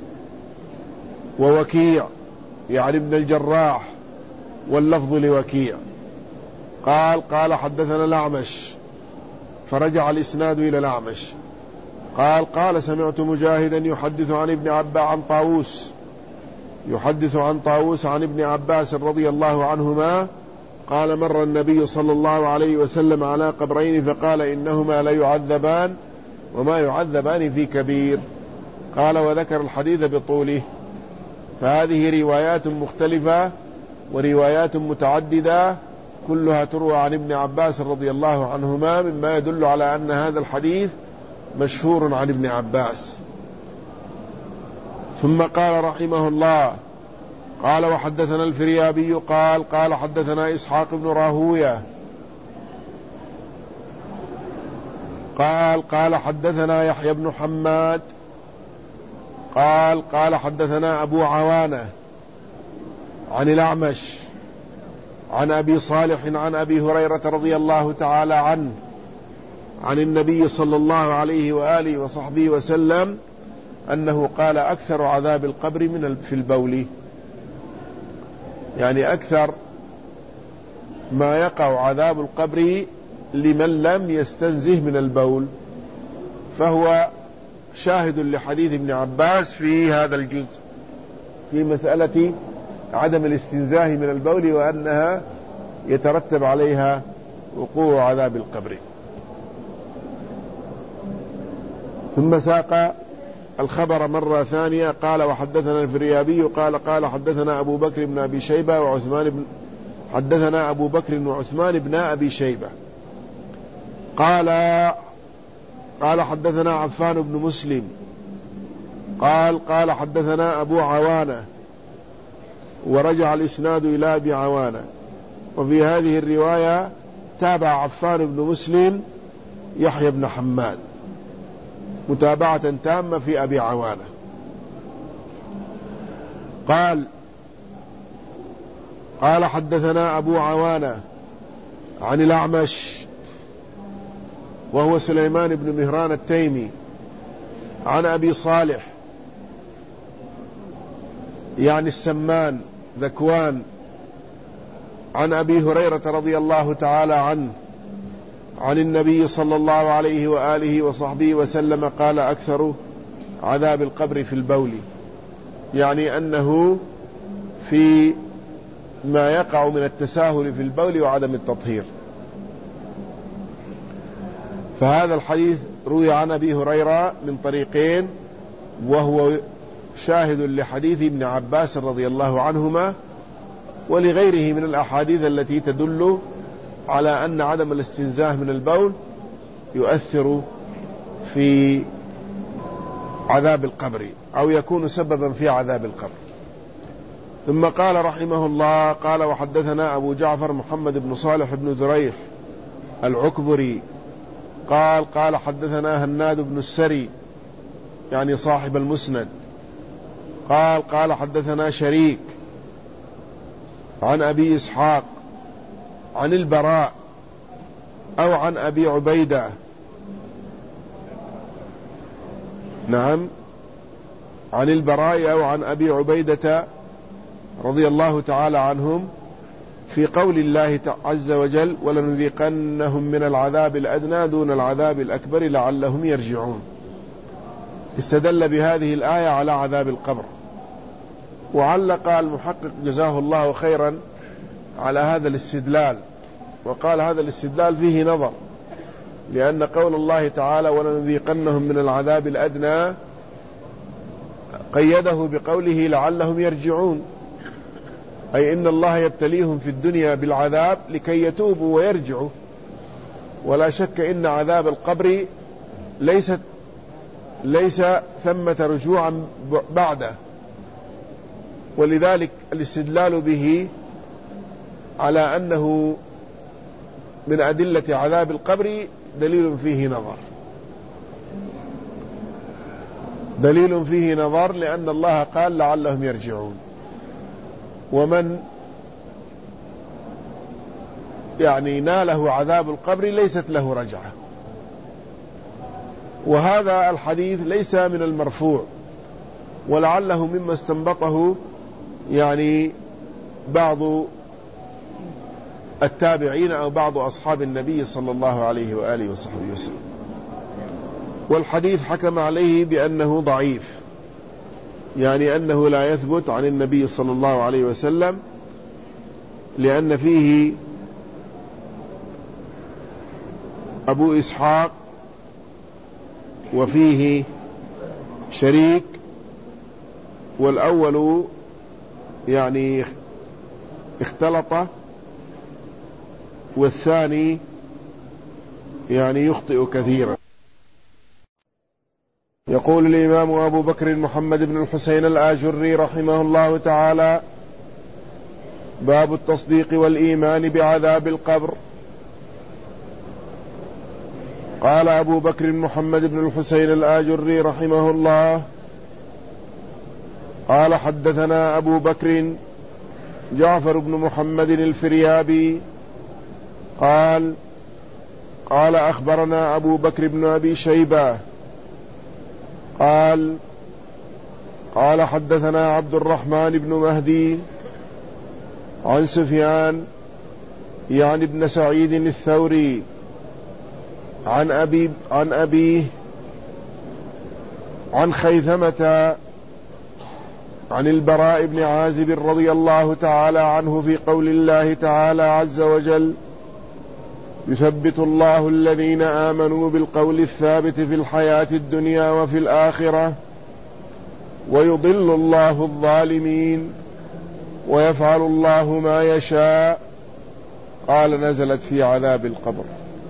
ووكيع يعني ابن الجراح، واللفظ لوكيع. قال حدثنا الأعمش، فرجع الإسناد إلى الأعمش. قال سمعت مجاهدا يحدث عن ابن عباس عن طاووس عن ابن عباس رضي الله عنهما قال مر النبي صلى الله عليه وسلم على قبرين فقال إنهما ليعذبان وما يعذبان في كبير. قال وذكر الحديث بطوله. فهذه روايات مختلفة وروايات متعددة كلها تروى عن ابن عباس رضي الله عنهما، مما يدل على أن هذا الحديث مشهور عن ابن عباس. ثم قال رحمه الله قال وحدثنا الفريابي قال حدثنا إسحاق بن راهوية قال حدثنا يحيى بن حماد قال حدثنا أبو عوانة عن الأعمش عن أبي صالح عن أبي هريرة رضي الله تعالى عنه عن النبي صلى الله عليه وآله وصحبه وسلم أنه قال أكثر عذاب القبر في البول، يعني أكثر ما يقع عذاب القبر لمن لم يستنزه من البول، فهو شاهد لحديث ابن عباس في هذا الجزء في مسألة عدم الاستنزاه من البول، وأنها يترتب عليها وقوع عذاب القبر. ثم ساق الخبر مرة ثانية قال وحدثنا الفريابي قال حدثنا أبو بكر بن أبي شيبة حدثنا أبو بكر وعثمان بن أبي شيبة قال حدثنا عفان بن مسلم قال حدثنا أبو عوانة، ورجع الإسناد إلى أبي عوانة. وفي هذه الرواية تابع عفان بن مسلم يحيى بن حماد متابعة تامة في أبي عوانة. قال حدثنا أبو عوانة عن الأعمش وهو سليمان بن مهران التيمي عن أبي صالح يعني السمان ذكوان عن أبي هريرة رضي الله تعالى عنه عن النبي صلى الله عليه وآله وصحبه وسلم قال أكثر عذاب القبر في البول، يعني أنه في ما يقع من التساهل في البول وعدم التطهير. فهذا الحديث روي عن أبي هريرة من طريقين، وهو شاهد لحديث ابن عباس رضي الله عنهما، ولغيره من الأحاديث التي تدل على أن عدم الاستنزاه من البول يؤثر في عذاب القبر أو يكون سببا في عذاب القبر. ثم قال رحمه الله: قال وحدثنا أبو جعفر محمد بن صالح بن ذريح العكبري قال حدثنا هناد بن السري يعني صاحب المسند قال حدثنا شريك عن أبي إسحاق عن البراء أو عن أبي عبيدة، نعم، عن البراء أو عن أبي عبيدة رضي الله تعالى عنهم في قول الله عز وجل: ولنذيقنهم من العذاب الأدنى دون العذاب الأكبر لعلهم يرجعون. استدل بهذه الآية على عذاب القبر، وعلق المحقق جزاه الله خيرا على هذا الاستدلال، وقال هذا الاستدلال فيه نظر، لأن قول الله تعالى ولنذيقنهم من العذاب الأدنى قيده بقوله لعلهم يرجعون، أي إن الله يبتليهم في الدنيا بالعذاب لكي يتوبوا ويرجعوا. ولا شك إن عذاب القبر ليس ثمة رجوعا بعده، ولذلك الاستدلال به على أنه من أدلة عذاب القبر دليل فيه نظر، لأن الله قال لعلهم يرجعون، ومن يعني ناله عذاب القبر ليست له رجعة. وهذا الحديث ليس من المرفوع، ولعله مما استنبطه يعني بعض التابعين أو بعض أصحاب النبي صلى الله عليه وآله وصحبه وسلم. والحديث حكم عليه بأنه ضعيف، يعني أنه لا يثبت عن النبي صلى الله عليه وسلم، لأن فيه أبو إسحاق وفيه شريك، والأول يعني اختلط، والثاني يعني يخطئ كثيرا. يقول الإمام أبو بكر محمد بن الحسين الآجري رحمه الله تعالى: باب التصديق والإيمان بعذاب القبر. قال أبو بكر محمد بن الحسين الآجري رحمه الله: قال حدثنا أبو بكر جعفر بن محمد الفريابي قال أخبرنا أبو بكر بن أبي شيبة قال حدثنا عبد الرحمن بن مهدي عن سفيان يعني ابن سعيد الثوري عن أبيه عن خيثمة عن البراء بن عازب رضي الله تعالى عنه في قول الله تعالى عز وجل: يثبت الله الذين آمنوا بالقول الثابت في الحياة الدنيا وفي الآخرة ويضل الله الظالمين ويفعل الله ما يشاء. قال: نزلت في عذاب القبر.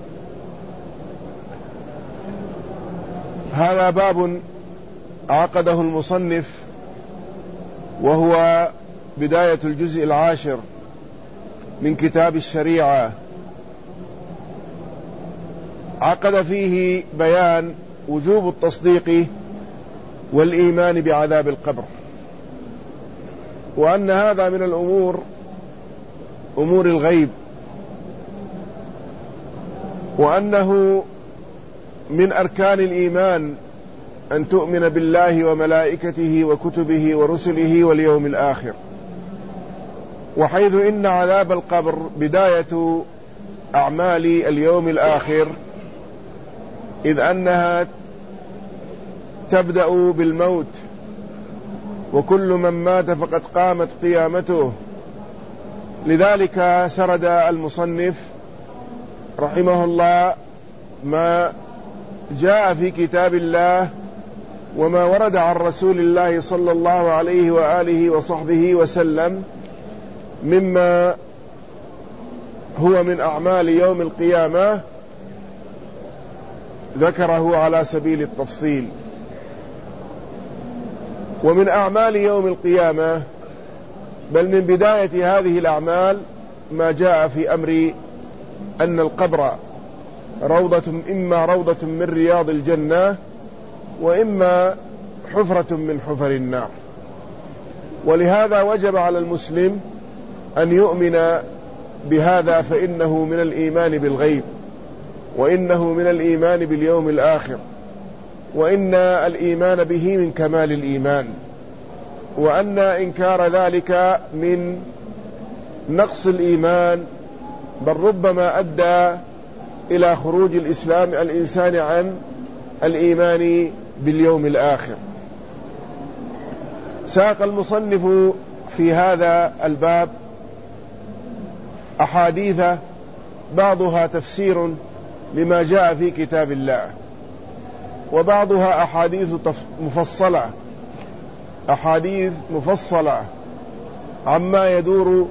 هذا باب عقده المصنف، وهو بداية الجزء 10 من كتاب الشريعة، عقد فيه بيان وجوب التصديق والإيمان بعذاب القبر، وأن هذا من أمور الغيب، وأنه من أركان الإيمان أن تؤمن بالله وملائكته وكتبه ورسله واليوم الآخر. وحيث إن عذاب القبر بداية أعمال اليوم الآخر، إذ أنها تبدأ بالموت، وكل من مات فقد قامت قيامته. لذلك سرد المصنف رحمه الله ما جاء في كتاب الله وما ورد عن رسول الله صلى الله عليه وآله وصحبه وسلم مما هو من أعمال يوم القيامة ذكره على سبيل التفصيل. ومن أعمال يوم القيامة بل من بداية هذه الأعمال ما جاء في أمر أن القبر إما روضة من رياض الجنة وإما حفرة من حفر النار. ولهذا وجب على المسلم أن يؤمن بهذا، فإنه من الإيمان بالغيب، وإنه من الإيمان باليوم الآخر، وإن الإيمان به من كمال الإيمان، وأن إنكار ذلك من نقص الإيمان، بل ربما أدى إلى خروج الإنسان عن الإيمان باليوم الآخر. ساق المصنف في هذا الباب أحاديث بعضها تفسير لما جاء في كتاب الله، وبعضها أحاديث مفصلة عما يدور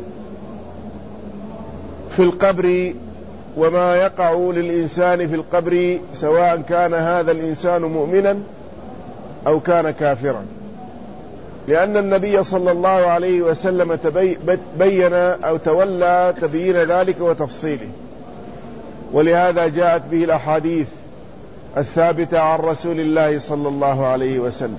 في القبر وما يقع للإنسان في القبر، سواء كان هذا الإنسان مؤمنا أو كان كافرا، لأن النبي صلى الله عليه وسلم بين أو تولى تبيين ذلك وتفصيله، ولهذا جاءت به الأحاديث الثابتة عن رسول الله صلى الله عليه وسلم.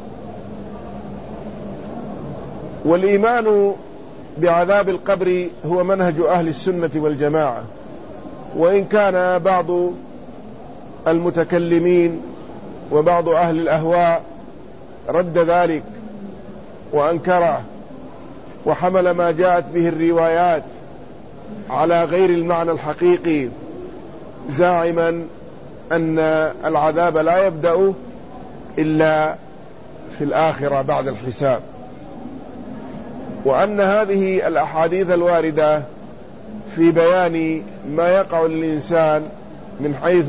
والإيمان بعذاب القبر هو منهج أهل السنة والجماعة، وإن كان بعض المتكلمين وبعض أهل الأهواء رد ذلك وأنكره وحمل ما جاءت به الروايات على غير المعنى الحقيقي، زاعما أن العذاب لا يبدأ إلا في الآخرة بعد الحساب، وأن هذه الأحاديث الواردة في بيان ما يقع للإنسان من حيث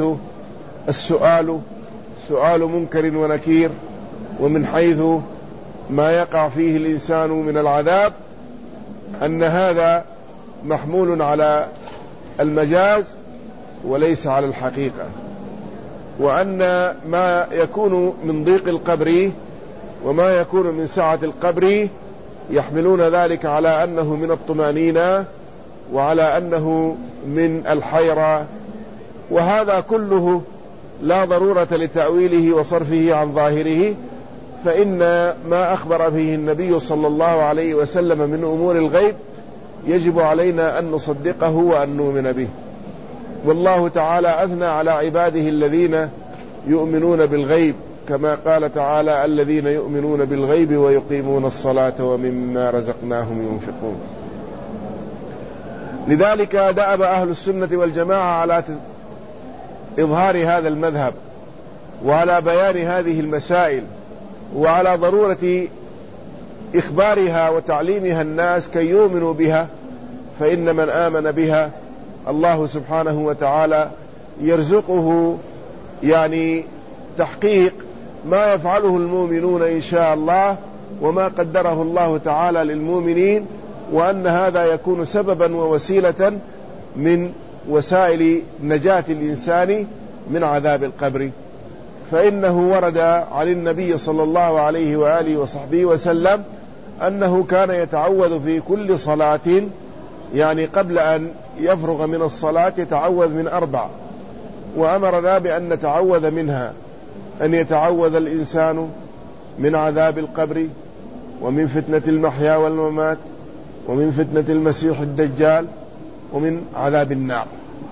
سؤال منكر ونكير، ومن حيث ما يقع فيه الإنسان من العذاب، أن هذا محمول على المجاز وليس على الحقيقة، وأن ما يكون من ضيق القبر وما يكون من سعة القبر يحملون ذلك على أنه من الطمأنينة وعلى أنه من الحيرة، وهذا كله لا ضرورة لتأويله وصرفه عن ظاهره، فإن ما أخبر به النبي صلى الله عليه وسلم من أمور الغيب يجب علينا أن نصدقه وأن نؤمن به. والله تعالى أثنى على عباده الذين يؤمنون بالغيب، كما قال تعالى: الذين يؤمنون بالغيب ويقيمون الصلاة ومما رزقناهم ينفقون. لذلك دأب أهل السنة والجماعة على إظهار هذا المذهب وعلى بيان هذه المسائل وعلى ضرورة إخبارها وتعليمها الناس كي يؤمنوا بها، فإن من آمن بها الله سبحانه وتعالى يرزقه تحقيق ما يفعله المؤمنون إن شاء الله وما قدره الله تعالى للمؤمنين، وأن هذا يكون سببا ووسيلة من وسائل نجاة الإنسان من عذاب القبر. فإنه ورد عن النبي صلى الله عليه وآله وصحبه وسلم أنه كان يتعوذ في كل صلاة، قبل أن يفرغ من الصلاة يتعوذ من 4، وأمرنا بأن نتعوذ منها: أن يتعوذ الإنسان من عذاب القبر، ومن فتنة المحيا والممات، ومن فتنة المسيح الدجال، ومن عذاب النار.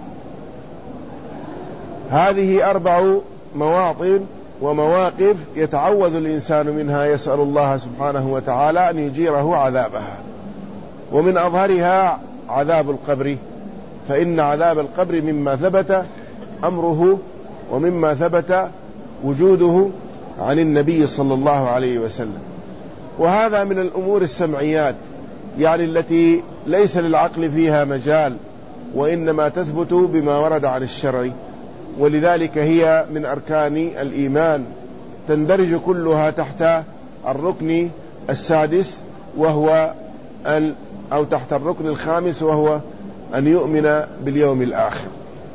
هذه 4 مواطن ومواقف يتعوذ الإنسان منها، يسأل الله سبحانه وتعالى أن يجيره عذابها. ومن أظهرها عذاب القبر، فإن عذاب القبر مما ثبت أمره ومما ثبت وجوده عن النبي صلى الله عليه وسلم. وهذا من الأمور السمعيات، التي ليس للعقل فيها مجال، وإنما تثبت بما ورد عن الشرع. ولذلك هي من أركان الإيمان، تندرج كلها تحت الركن السادس وهو أو تحت الركن الخامس وهو أن يؤمن باليوم الآخر.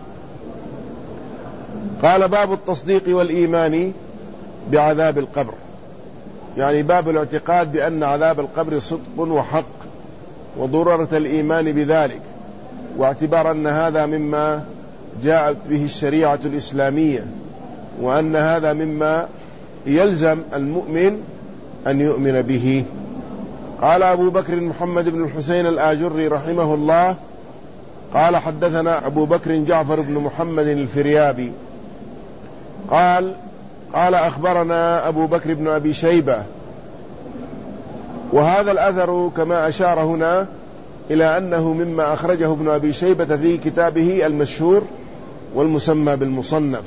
قال باب التصديق والإيمان بعذاب القبر، يعني باب الاعتقاد بأن عذاب القبر صدق وحق وضرورة الإيمان بذلك، واعتبار أن هذا مما جاءت به الشريعة الإسلامية، وأن هذا مما يلزم المؤمن أن يؤمن به. قال أبو بكر محمد بن الحسين الآجري رحمه الله قال حدثنا أبو بكر جعفر بن محمد الفريابي قال أخبرنا أبو بكر بن أبي شيبة. وهذا الأثر كما أشار هنا إلى أنه مما أخرجه ابن أبي شيبة في كتابه المشهور والمسمى بالمصنف.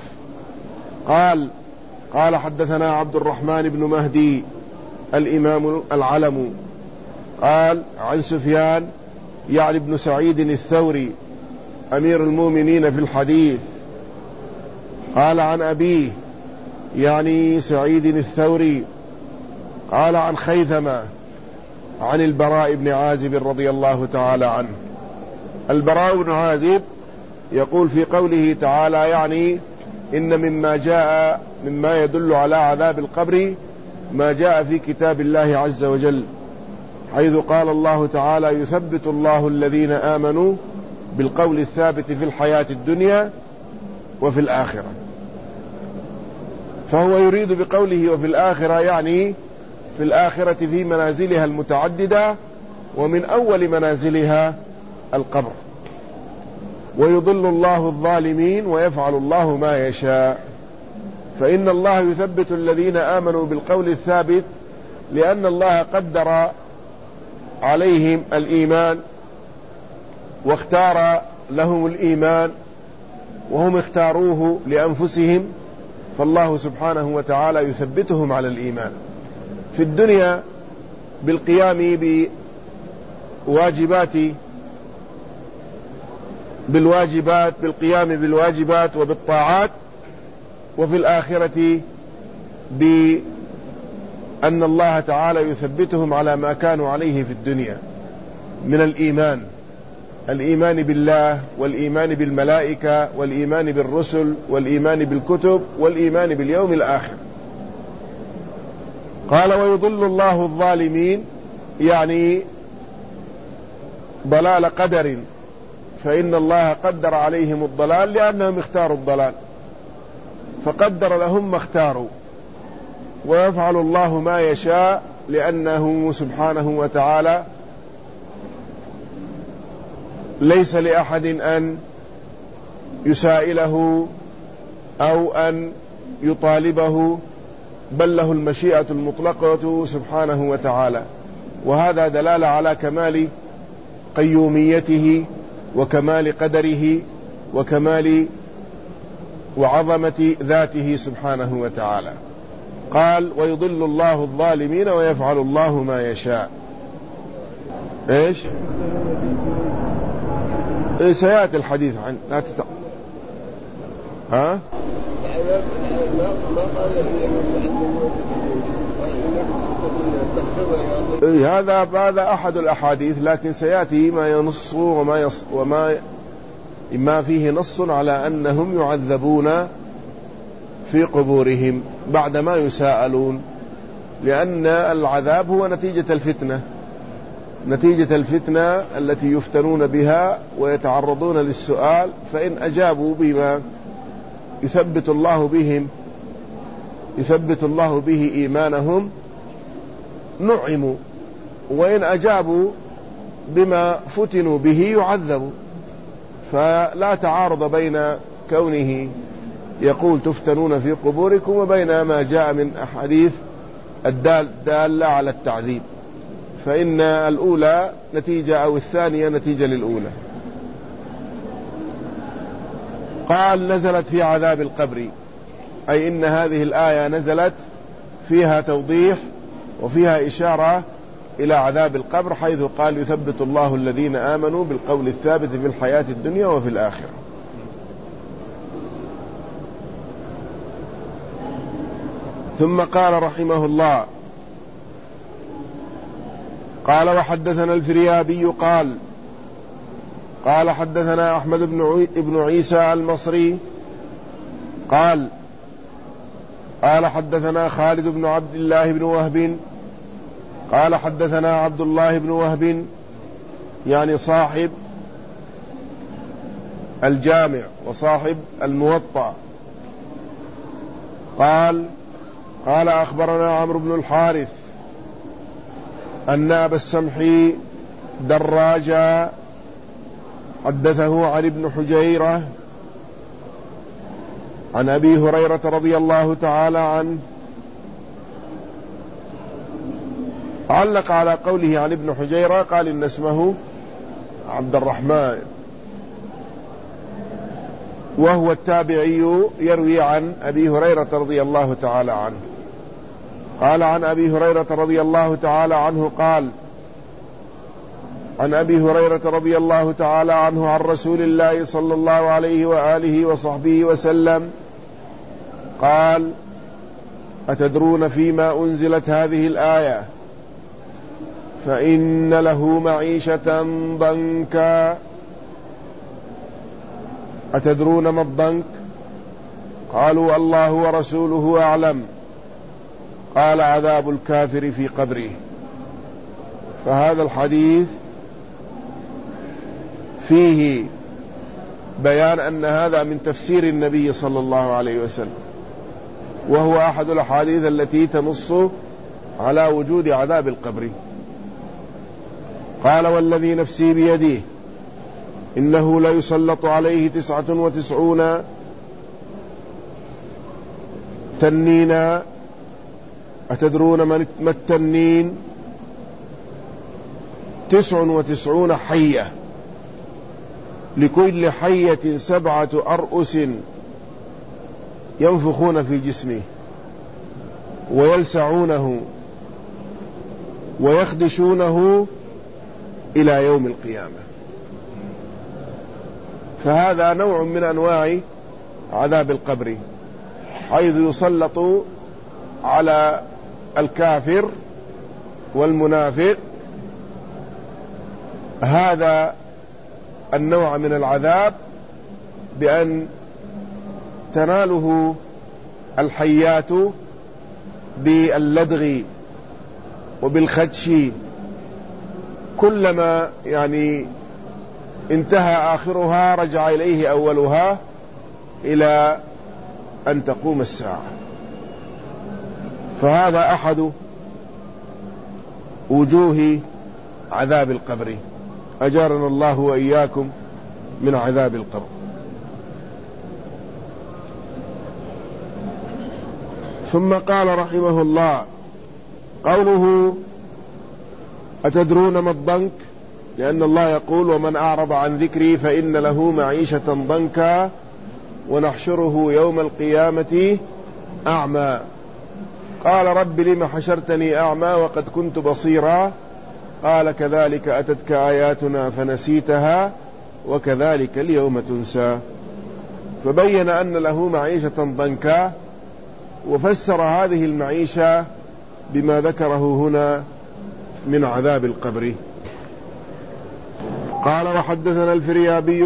قال حدثنا عبد الرحمن بن مهدي الإمام العلم قال عن سفيان يعني بن سعيد الثوري أمير المؤمنين في الحديث، قال عن أبيه يعني سعيد الثوري قال عن خيثمة عن البراء بن عازب رضي الله تعالى عنه. البراء بن عازب يقول في قوله تعالى يعني إن مما يدل على عذاب القبر ما جاء في كتاب الله عز وجل، حيث قال الله تعالى يثبت الله الذين آمنوا بالقول الثابت في الحياة الدنيا وفي الآخرة. فهو يريد بقوله وفي الآخرة يعني في الآخرة في منازلها المتعددة، ومن أول منازلها القبر. ويضل الله الظالمين ويفعل الله ما يشاء. فإن الله يثبت الذين آمنوا بالقول الثابت لأن الله قدر عليهم الإيمان واختار لهم الإيمان وهم اختاروه لأنفسهم، فالله سبحانه وتعالى يثبتهم على الإيمان في الدنيا بالقيام بالواجبات وبالطاعات، وفي الآخرة بأن الله تعالى يثبتهم على ما كانوا عليه في الدنيا من الإيمان بالله والإيمان بالملائكة والإيمان بالرسل والإيمان بالكتب والإيمان باليوم الآخر. قال ويضل الله الظالمين يعني ضلال قدر، فإن الله قدر عليهم الضلال لأنهم اختاروا الضلال فقدر لهم ما اختاروا، ويفعل الله ما يشاء لأنه سبحانه وتعالى ليس لأحد أن يسائله أو أن يطالبه، بل له المشيئة المطلقة سبحانه وتعالى. وهذا دلالة على كمال قيوميته وكمال قدره وكمال وعظمة ذاته سبحانه وتعالى. قال ويضل الله الظالمين ويفعل الله ما يشاء. ايش سيأتي الحديث عن لا ها هذا أحد الأحاديث، لكن سيأتي ما ينص وما فيه نص على أنهم يعذبون في قبورهم بعدما يساءلون، لأن العذاب هو نتيجة الفتنة التي يفتنون بها ويتعرضون للسؤال، فإن أجابوا بما يثبت الله به إيمانهم نعموا، وإن أجابوا بما فتنوا به يعذبوا. فلا تعارض بين كونه يقول تفتنون في قبوركم وبين ما جاء من أحاديث الدالة على التعذيب، فإن الأولى نتيجة أو الثانية نتيجة للأولى. قال نزلت في عذاب القبر، أي إن هذه الآية نزلت فيها توضيح وفيها إشارة إلى عذاب القبر، حيث قال يثبت الله الذين آمنوا بالقول الثابت في الحياة الدنيا وفي الآخرة. ثم قال رحمه الله: قال وحدثنا الفريابي قال حدثنا أحمد بن عيسى المصري قال حدثنا خالد بن عبد الله بن وهب قال حدثنا عبد الله بن وهب يعني صاحب الجامع وصاحب الموطأ قال أخبرنا عمرو بن الحارث أن أبا السمح دراجا حدثه عن ابن حجيرة عن أبي هريرة رضي الله تعالى عنه. علق على قوله عن ابن حجيرة، قال إن اسمه عبد الرحمن، وهو التابعي يروي عن أبي هريرة رضي الله تعالى عنه. قال عن أبي هريرة رضي الله تعالى عنه قال عن أبي هريرة رضي الله تعالى عنه عن رسول الله صلى الله عليه وآله وصحبه وسلم قال: أتدرون فيما أنزلت هذه الآية؟ فإن له معيشة ضنكا. أتدرون ما الضنك؟ قالوا: الله ورسوله أعلم. قال: عذاب الكافر في قبره. فهذا الحديث فيه بيان أن هذا من تفسير النبي صلى الله عليه وسلم، وهو أحد الأحاديث التي تنص على وجود عذاب القبر. قال: والذي نفسي بيده إنه ليسلط عليه 99 تنينا. أتدرون ما التنين؟ 99 حية، لكل حية 7 أرؤس ينفخون في جسمه ويلسعونه ويخدشونه إلى يوم القيامة. فهذا نوع من أنواع عذاب القبر، حيث يسلط على الكافر والمنافق هذا النوع من العذاب بأن تناله الحيات باللدغ وبالخدش، كلما انتهى آخرها رجع إليه أولها إلى أن تقوم الساعة. فهذا أحد وجوه عذاب القبر، أجارنا الله وإياكم من عذاب القبر. ثم قال رحمه الله: قوله أتدرون ما الضنك؟ لأن الله يقول: ومن أعرض عن ذكري فإن له معيشة ضنكا ونحشره يوم القيامة أعمى. قال: رب لم حشرتني أعمى وقد كنت بصيرا؟ قال: كذلك أتتك آياتنا فنسيتها وكذلك اليوم تنسى. فبين أن له معيشة ضنكا، وفسر هذه المعيشة بما ذكره هنا من عذاب القبر. قال: وحدثنا الفريابي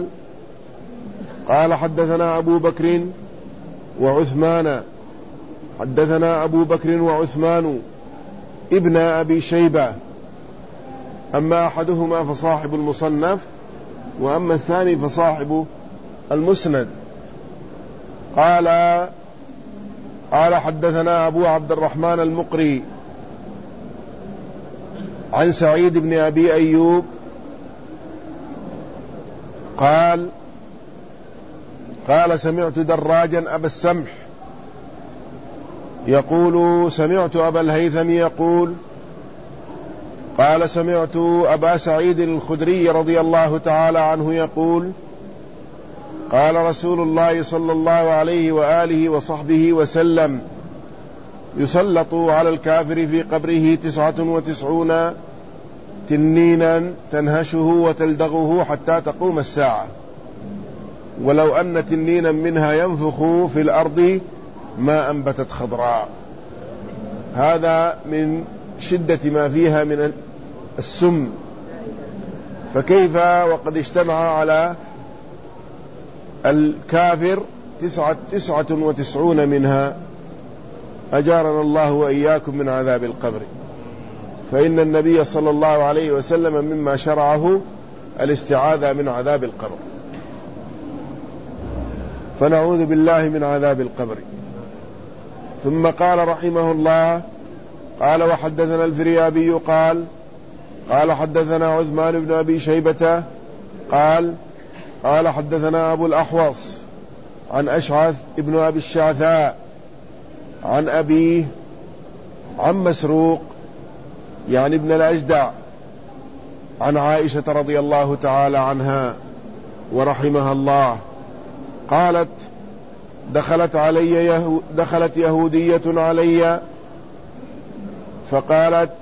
قال حدثنا أبو بكر وعثمان. حدثنا أبو بكر وعثمان ابن أبي شيبة، أما أحدهما فصاحب المصنف، وأما الثاني فصاحب المسند. قال حدثنا أبو عبد الرحمن المقري عن سعيد بن أبي أيوب قال سمعت دراجا أبا السمح يقول: سمعت أبا الهيثم يقول: قال سمعت أبا سعيد الخدري رضي الله تعالى عنه يقول: قال رسول الله صلى الله عليه وآله وصحبه وسلم: يسلط على الكافر في قبره 99 تنينا تنهشه وتلدغه حتى تقوم الساعة، ولو أن تنينا منها ينفخ في الأرض ما أنبتت خضراء. هذا من شدة ما فيها من السم، فكيف وقد اجتمع على الكافر 99 منها. أجارنا الله وإياكم من عذاب القبر. فإن النبي صلى الله عليه وسلم مما شرعه الاستعاذة من عذاب القبر، فنعوذ بالله من عذاب القبر. ثم قال رحمه الله: قال وحدثنا الفريابي قال حدثنا عثمان بن أبي شيبة قال حدثنا أبو الأحوص عن أشعث ابن أبي الشعثاء عن أبيه عن مسروق يعني ابن الأجدع عن عائشة رضي الله تعالى عنها ورحمها الله قالت: دخلت يهودية علي فقالت: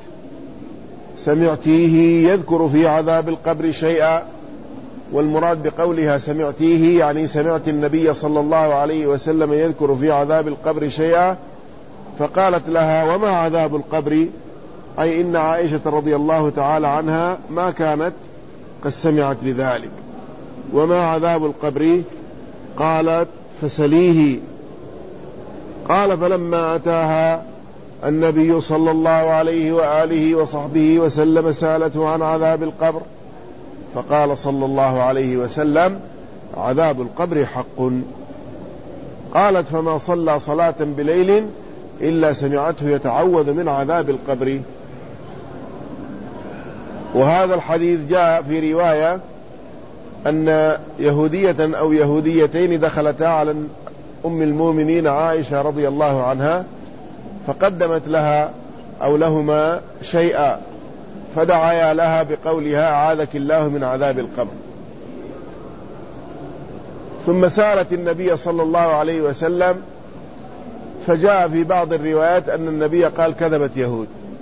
سمعتيه يذكر في عذاب القبر شيئا. والمراد بقولها سمعتيه يعني سمعت النبي صلى الله عليه وسلم يذكر في عذاب القبر شيئا. فقالت لها: وما عذاب القبر؟ أي إن عائشة رضي الله تعالى عنها ما كانت قد سمعت بذلك. وما عذاب القبر؟ قالت: فسليه. قال: فلما أتاها النبي صلى الله عليه وآله وصحبه وسلم سألته عن عذاب القبر، فقال صلى الله عليه وسلم: عذاب القبر حق. قالت: فما صلى صلاة بليل إلا سمعته يتعوذ من عذاب القبر. وهذا الحديث جاء في رواية أن يهودية أو يهوديتين دخلتا على أم المؤمنين عائشة رضي الله عنها، فقدمت لها أو لهما شيئا، فدعايا لها بقولها: أعاذك الله من عذاب القبر. ثم سألت النبي صلى الله عليه وسلم، فجاء في بعض الروايات أن النبي قال: كذبت يهود،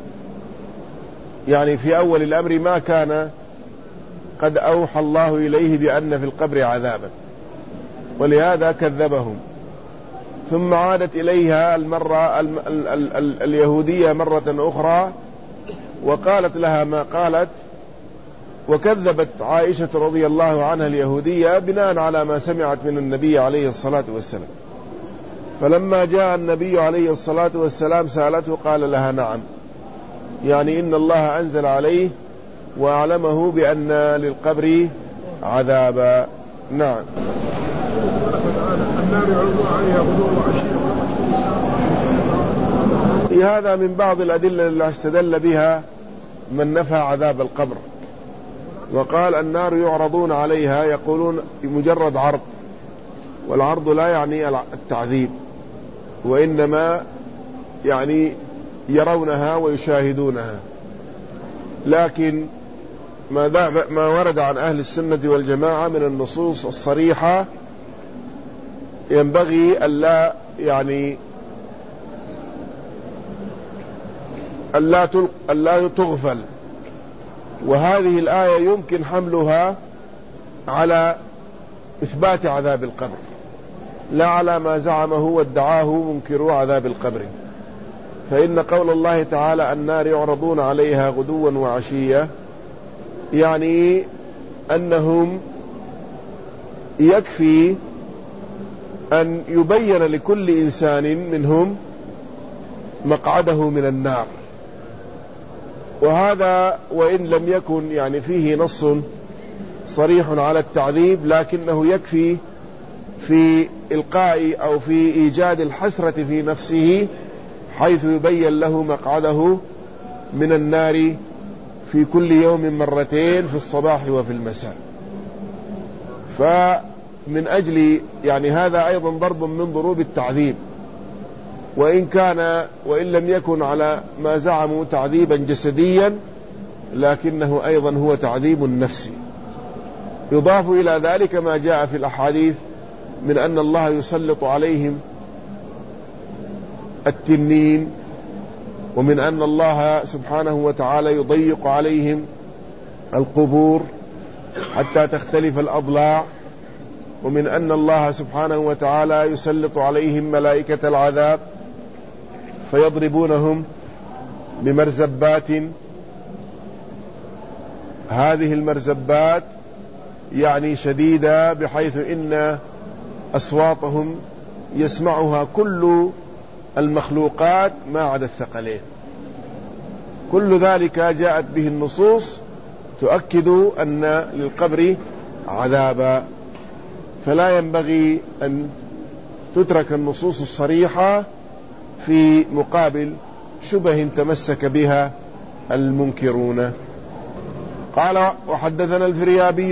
يعني في أول الأمر ما كان قد أوحى الله إليه بأن في القبر عذابا، ولهذا كذبهم. ثم عادت إليها اليهودية مرة أخرى وقالت لها ما قالت، وكذبت عائشة رضي الله عنها اليهودية بناء على ما سمعت من النبي عليه الصلاة والسلام. فلما جاء النبي عليه الصلاة والسلام سألته قال لها: نعم، يعني إن الله أنزل عليه وأعلمه بأن للقبر عذابا. نعم. هذا من بعض الأدلة التي استدل بها من نفى عذاب القبر، وقال: النار يعرضون عليها يقولون مجرد عرض، والعرض لا يعني التعذيب، وإنما يعني يرونها ويشاهدونها. لكن ما ورد عن أهل السنة والجماعة من النصوص الصريحة ينبغي ألا تغفل. وهذه الآية يمكن حملها على إثبات عذاب القبر، لا على ما زعمه وادعاه منكرو عذاب القبر. فإن قول الله تعالى: النار يعرضون عليها غدوا وعشية، يعني أنهم يكفي أن يبين لكل إنسان منهم مقعده من النار. وهذا وإن لم يكن يعني فيه نص صريح على التعذيب، لكنه يكفي في إلقاء أو في إيجاد الحسرة في نفسه، حيث يبين له مقعده من النار في كل يوم مرتين، في الصباح وفي المساء. فمن أجل يعني هذا أيضا ضرب من ضروب التعذيب، وإن لم يكن على ما زعموا تعذيبا جسديا، لكنه أيضا هو تعذيب نفسي. يضاف إلى ذلك ما جاء في الأحاديث من أن الله يسلط عليهم التنين، ومن أن الله سبحانه وتعالى يضيق عليهم القبور حتى تختلف الأضلاع، ومن أن الله سبحانه وتعالى يسلط عليهم ملائكة العذاب فيضربونهم بمرزبات. هذه المرزبات يعني شديدة بحيث إن أصواتهم يسمعها كل المخلوقات ما عدا الثقلين. كل ذلك جاءت به النصوص تؤكد أن للقبر عذابا، فلا ينبغي أن تترك النصوص الصريحة في مقابل شبه تمسك بها المنكرون. قال وحدثنا الفريابي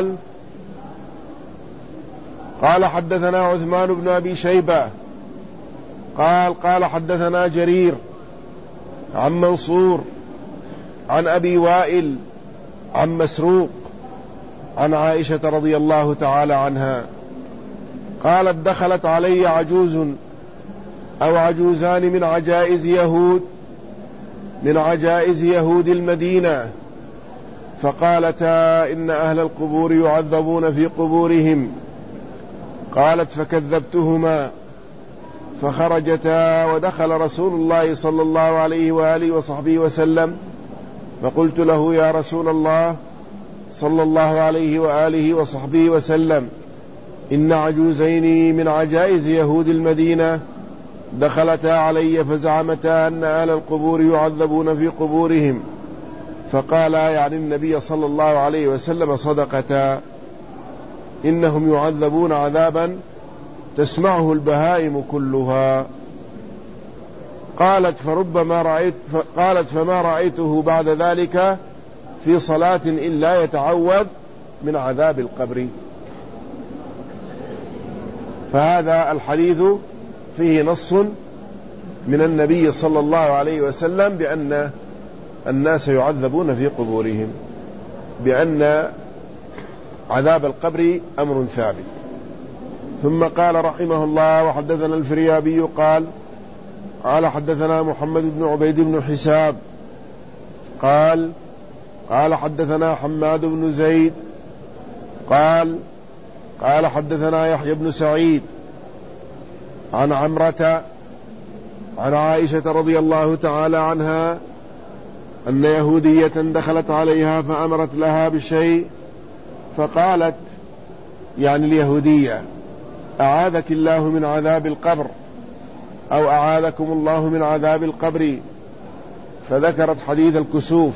قال حدثنا عثمان بن أبي شيبة قال حدثنا جرير عن منصور عن أبي وائل عن مسروق عن عائشة رضي الله تعالى عنها قالت دخلت علي عجوز أو عجوزان من عجائز يهود المدينة، فقالتا إن أهل القبور يعذبون في قبورهم. قالت فكذبتهما فخرجتا، ودخل رسول الله صلى الله عليه وآله وصحبه وسلم، فقلت له يا رسول الله صلى الله عليه وآله وصحبه وسلم إن عجوزين من عجائز يهود المدينة دخلتا علي فزعمتا أن أهل القبور يعذبون في قبورهم، فقال يعني النبي صلى الله عليه وسلم صدقتا، إنهم يعذبون عذابا تسمعه البهائم كلها. قالت فما رأيته بعد ذلك في صلاة إلا يتعوذ من عذاب القبر. فهذا الحديث فيه نص من النبي صلى الله عليه وسلم بأن الناس يعذبون في قبورهم، بأن عذاب القبر أمر ثابت. ثم قال رحمه الله وحدثنا الفريابي قال حدثنا محمد بن عبيد بن حساب قال حدثنا حماد بن زيد قال حدثنا يحيى بن سعيد عن عمرة عن عائشة رضي الله تعالى عنها أن يهودية دخلت عليها فأمرت لها بشيء، فقالت يعني اليهودية أعاذك الله من عذاب القبر أو أعاذكم الله من عذاب القبر، فذكرت حديث الكسوف،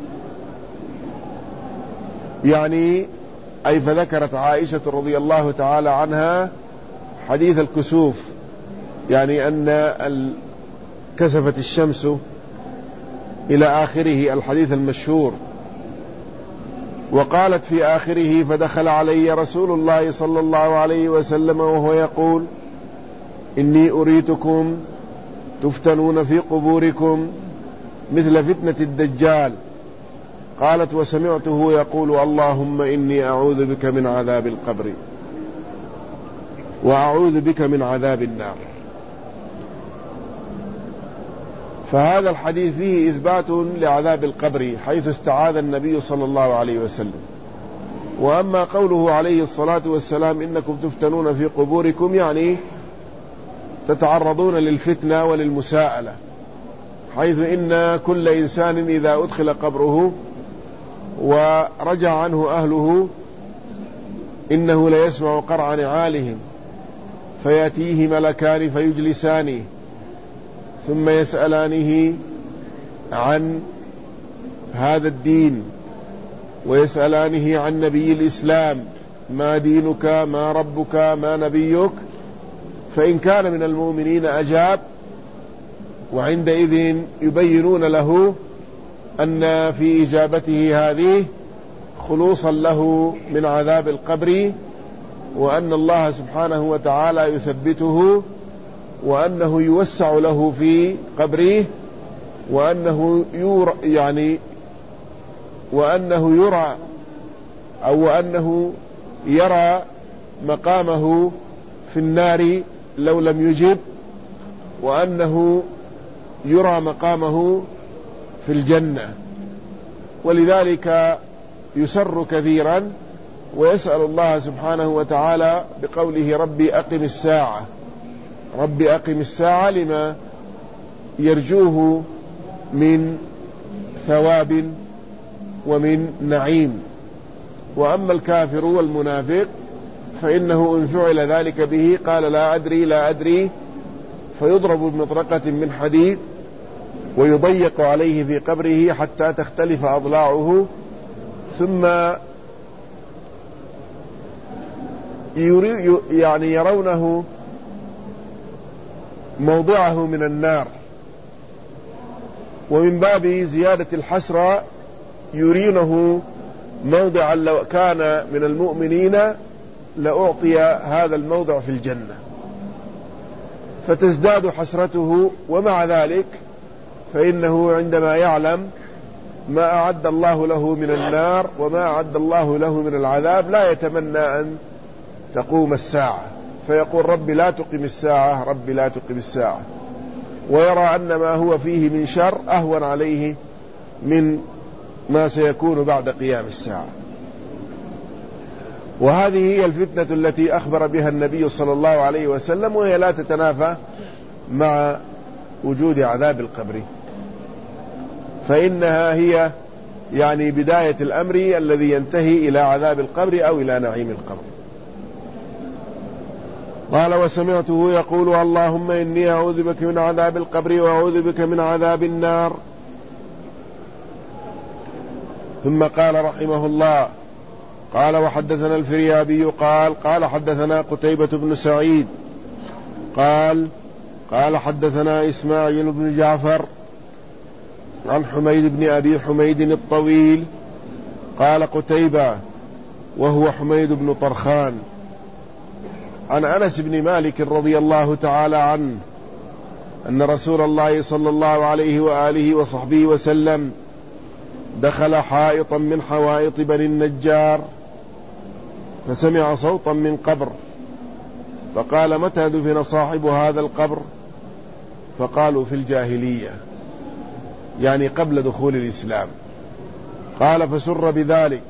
يعني أي فذكرت عائشة رضي الله تعالى عنها حديث الكسوف، يعني أن كسفت الشمس إلى آخره الحديث المشهور. وقالت في آخره فدخل علي رسول الله صلى الله عليه وسلم وهو يقول إني أريتكم تفتنون في قبوركم مثل فتنة الدجال. قالت وسمعته يقول اللهم إني أعوذ بك من عذاب القبر وأعوذ بك من عذاب النار. فهذا الحديث فيه إثبات لعذاب القبر حيث استعاذ النبي صلى الله عليه وسلم. وأما قوله عليه الصلاة والسلام إنكم تفتنون في قبوركم، يعني تتعرضون للفتنة وللمساءلة، حيث إن كل إنسان إذا أدخل قبره ورجع عنه أهله إنه ليسمع قرع نعالهم، فيأتيه ملكان فيجلسانه ثم يسألانه عن هذا الدين ويسألانه عن نبي الإسلام، ما دينك ما ربك ما نبيك، فإن كان من المؤمنين أجاب، وعندئذ يبينون له أن في إجابته هذه خلوصا له من عذاب القبر، وأن الله سبحانه وتعالى يثبته، وأنه يوسع له في قبره، وأنه يرى مقامه في النار لو لم يجب، وأنه يرى مقامه في الجنة. ولذلك يسر كثيرا ويسأل الله سبحانه وتعالى بقوله ربي أقم الساعة، ربي أقم الساعة، لما يرجوه من ثواب ومن نعيم. وأما الكافر والمنافق فإنه إن فعل ذلك به قال لا أدري لا أدري، فيضرب بمطرقة من حديد ويضيق عليه في قبره حتى تختلف أضلاعه، ثم يرونه موضعه من النار. ومن باب زيادة الحسرة يرينه موضعا لو كان من المؤمنين لأعطي هذا الموضع في الجنة، فتزداد حسرته. ومع ذلك فإنه عندما يعلم ما أعد الله له من النار وما أعد الله له من العذاب لا يتمنى أن تقوم الساعة، فيقول رب لا تقم الساعة، رب لا تقم الساعة، ويرى أن ما هو فيه من شر أهون عليه من ما سيكون بعد قيام الساعة. وهذه هي الفتنة التي أخبر بها النبي صلى الله عليه وسلم، وهي لا تتنافى مع وجود عذاب القبر، فإنها هي بداية الأمر الذي ينتهي إلى عذاب القبر أو إلى نعيم القبر. قال وسمعته يقول اللهم إني أعوذ بك من عذاب القبر وأعوذ بك من عذاب النار. ثم قال رحمه الله قال وحدثنا الفريابي قال حدثنا قتيبة بن سعيد قال حدثنا إسماعيل بن جعفر عن حميد بن أبي حميد الطويل قال قتيبة وهو حميد بن طرخان عن أنس بن مالك رضي الله تعالى عنه أن رسول الله صلى الله عليه وآله وصحبه وسلم دخل حائطا من حوائط بني النجار فسمع صوتا من قبر، فقال متى دفن صاحب هذا القبر؟ فقالوا في الجاهلية، قبل دخول الإسلام. قال فسر بذلك،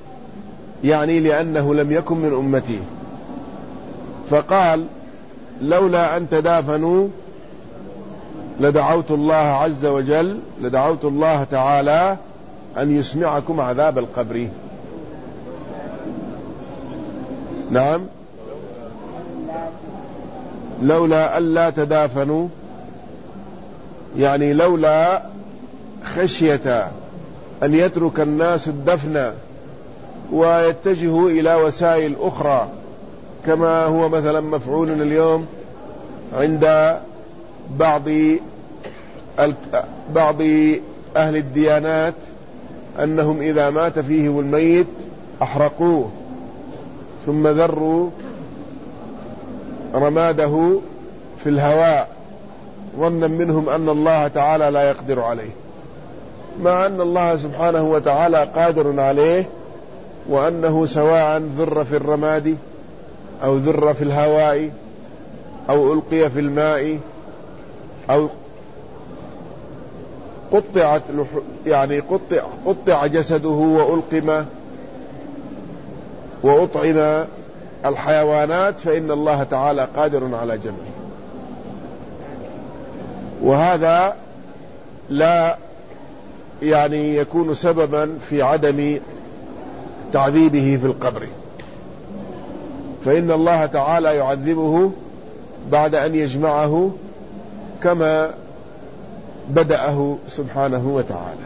لأنه لم يكن من أمته، فقال لولا أن تدافنوا لدعوت الله عز وجل، لدعوت الله تعالى أن يسمعكم عذاب القبر. نعم، لولا ألا تدافنوا، لولا خشية أن يترك الناس الدفن ويتجهوا إلى وسائل أخرى، كما هو مثلا مفعول اليوم عند بعض أهل الديانات، أنهم إذا مات فيهم الميت أحرقوه ثم ذروا رماده في الهواء ظنا منهم أن الله تعالى لا يقدر عليه، مع أن الله سبحانه وتعالى قادر عليه، وأنه سواء ذر في الرماد أو ذر في الهواء أو ألقي في الماء أو قطع جسده وألقم وأطعم الحيوانات، فإن الله تعالى قادر على جمعه. وهذا لا يكون سببا في عدم تعذيبه في القبر، فإن الله تعالى يعذبه بعد أن يجمعه كما بدأه سبحانه وتعالى.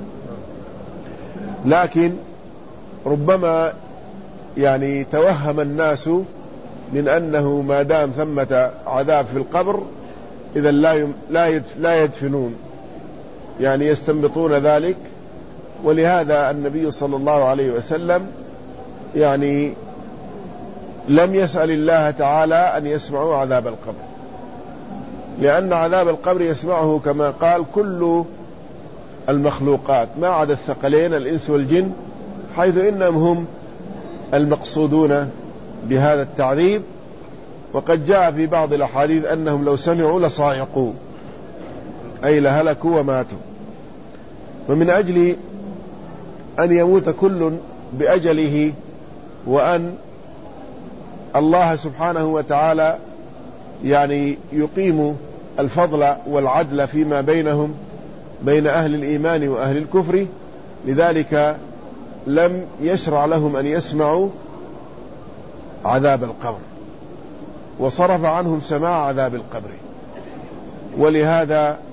لكن ربما توهم الناس من أنه ما دام ثمة عذاب في القبر إذا لا يدفنون، يستنبطون ذلك. ولهذا النبي صلى الله عليه وسلم لم يسأل الله تعالى أن يسمعوا عذاب القبر، لأن عذاب القبر يسمعه كما قال كل المخلوقات ما عدا الثقلين الإنس والجن، حيث إنهم هم المقصودون بهذا التعذيب. وقد جاء في بعض الأحاديث أنهم لو سمعوا لصاعقوا، أي لهلكوا وماتوا. فمن أجل أن يموت كل بأجله، وأن الله سبحانه وتعالى يقيم الفضل والعدل فيما بينهم، بين أهل الإيمان وأهل الكفر، لذلك لم يشرع لهم أن يسمعوا عذاب القبر، وصرف عنهم سماع عذاب القبر. ولهذا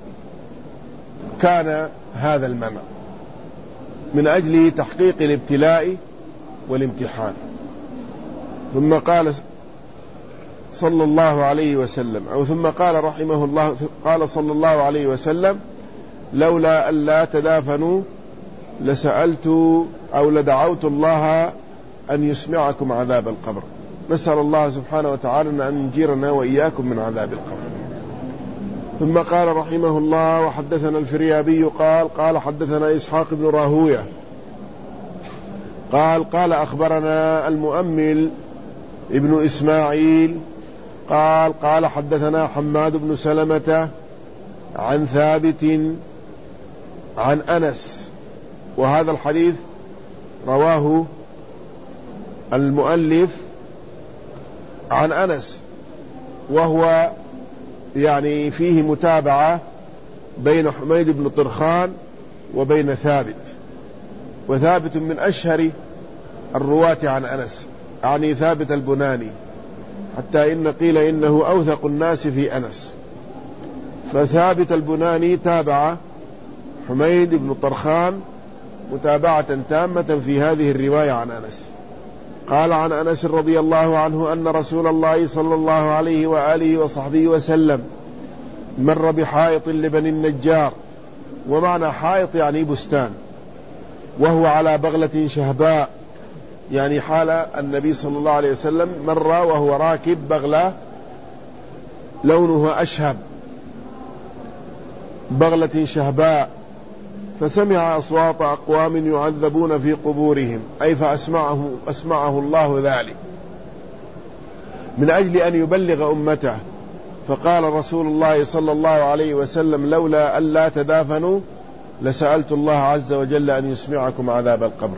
كان هذا المنع من أجل تحقيق الابتلاء والامتحان. ثم قال صلى الله عليه وسلم، أو ثم قال رحمه الله، قال صلى الله عليه وسلم: لولا ألا تدافنوا لسألت أو لدعوت الله أن يسمعكم عذاب القبر. نسأل الله سبحانه وتعالى أن ينجيرنا وإياكم من عذاب القبر. ثم قال رحمه الله: وحدثنا الفريابي قال حدثنا إسحاق بن راهوية قال أخبرنا المؤمل ابن إسماعيل قال حدثنا حماد بن سلمة عن ثابت عن أنس. وهذا الحديث رواه المؤلف عن أنس، وهو يعني فيه متابعة بين حميد بن طرخان وبين ثابت، وثابت من أشهر الرواة عن أنس، يعني ثابت البناني، حتى إن قيل إنه أوثق الناس في أنس. فثابت البناني تابع حميد بن طرخان متابعة تامة في هذه الرواية عن أنس. قال عن أنس رضي الله عنه أن رسول الله صلى الله عليه وآله وصحبه وسلم مر بحائط لبني النجار، ومعنى حائط يعني بستان، وهو على بغلة شهباء، يعني حال النبي صلى الله عليه وسلم مر وهو راكب بغلة لونها أشهب، بغلة شهباء، فسمع أصوات أقوام يعذبون في قبورهم، أي فأسمعه الله ذلك من أجل أن يبلغ أمته. فقال رسول الله صلى الله عليه وسلم: لولا ألا تدافنوا لسألت الله عز وجل أن يسمعكم عذاب القبر.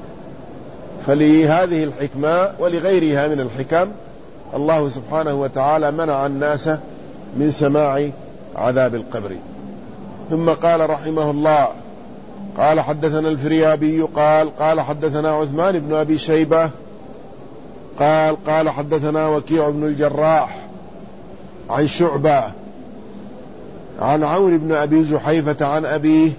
فلهذه الحكمة ولغيرها من الحكم الله سبحانه وتعالى منع الناس من سماع عذاب القبر. ثم قال رحمه الله: قال حدثنا الفريابي قال حدثنا عثمان بن أبي شيبة قال حدثنا وكيع بن الجراح عن شعبة عن عمرو بن أبي جحيفة عن أبيه،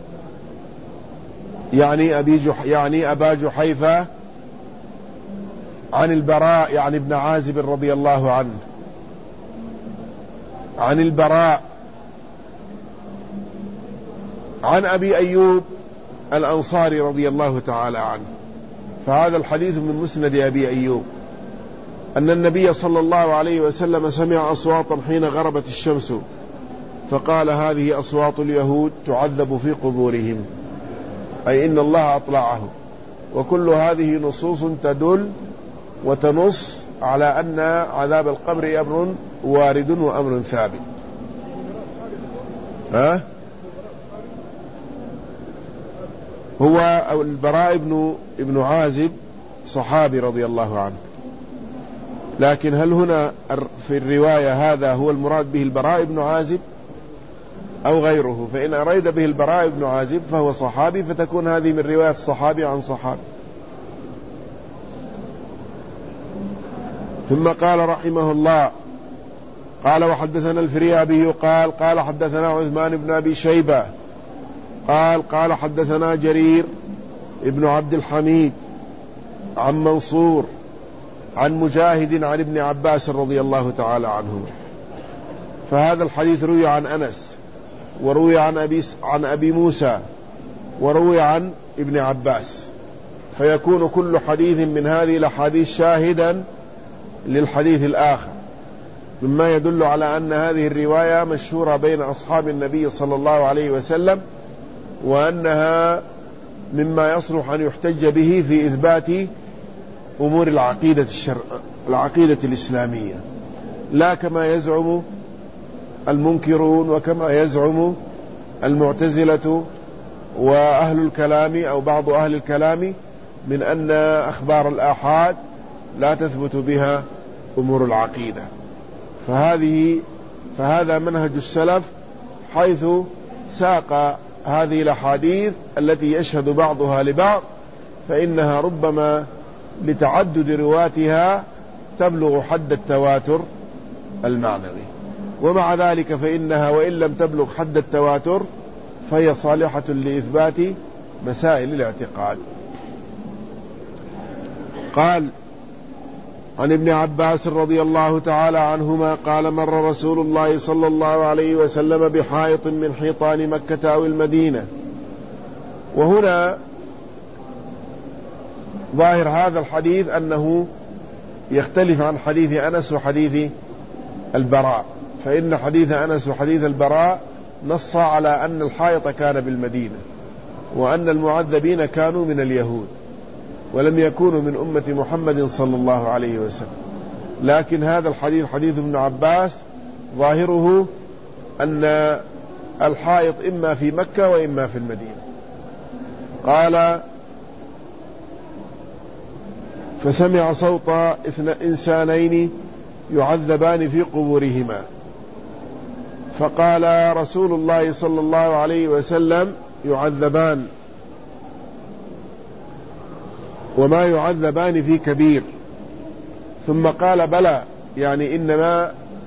يعني أبا جحيفة، عن البراء يعني ابن عازب رضي الله عنه، عن البراء عن أبي أيوب الأنصاري رضي الله تعالى عنه. فهذا الحديث من مسند أبي أيوب أن النبي صلى الله عليه وسلم سمع أصواتا حين غربت الشمس، فقال: هذه أصوات اليهود تعذب في قبورهم، أي إن الله أطلعه. وكل هذه نصوص تدل وتنص على أن عذاب القبر أمر وارد وأمر ثابت. هو البراء ابن عازب صحابي رضي الله عنه، لكن هل هنا في الرواية هذا هو المراد به البراء بن عازب أو غيره؟ فإن أريد به البراء بن عازب فهو صحابي، فتكون هذه من رواية الصحابي عن صحابي. ثم قال رحمه الله: قال وحدثنا الفريابي قال حدثنا عثمان بن أبي شيبة قال حدثنا جرير ابن عبد الحميد عن منصور عن مجاهد عن ابن عباس رضي الله تعالى عنهما. فهذا الحديث روي عن أنس، وروي عن أبي موسى، وروي عن ابن عباس، فيكون كل حديث من هذه الأحاديث شاهدا للحديث الآخر، مما يدل على أن هذه الرواية مشهورة بين أصحاب النبي صلى الله عليه وسلم، وأنها مما يصلح أن يحتج به في إثبات أمور العقيدة الإسلامية، لا كما يزعم المنكرون وكما يزعم المعتزلة وأهل الكلام أو بعض أهل الكلام من أن أخبار الآحاد لا تثبت بها أمور العقيدة. فهذا منهج السلف، حيث ساق هذه الأحاديث التي يشهد بعضها لبعض، فإنها ربما لتعدد رواتها تبلغ حد التواتر المعنوي، ومع ذلك فإنها وإن لم تبلغ حد التواتر فهي صالحة لإثبات مسائل الاعتقاد. قال: عن ابن عباس رضي الله تعالى عنهما قال: مر رسول الله صلى الله عليه وسلم بحائط من حيطان مكة أو المدينة. وهنا ظاهر هذا الحديث أنه يختلف عن حديث أنس وحديث البراء، فإن حديث أنس وحديث البراء نص على أن الحائط كان بالمدينة، وأن المعذبين كانوا من اليهود ولم يكونوا من أمة محمد صلى الله عليه وسلم. لكن هذا الحديث حديث ابن عباس ظاهره أن الحائط إما في مكة وإما في المدينة. قال: فسمع صوت إنسانين يعذبان في قبورهما، فقال رسول الله صلى الله عليه وسلم: يعذبان، وما يعذبان في كبير. ثم قال: بلى، يعني إنما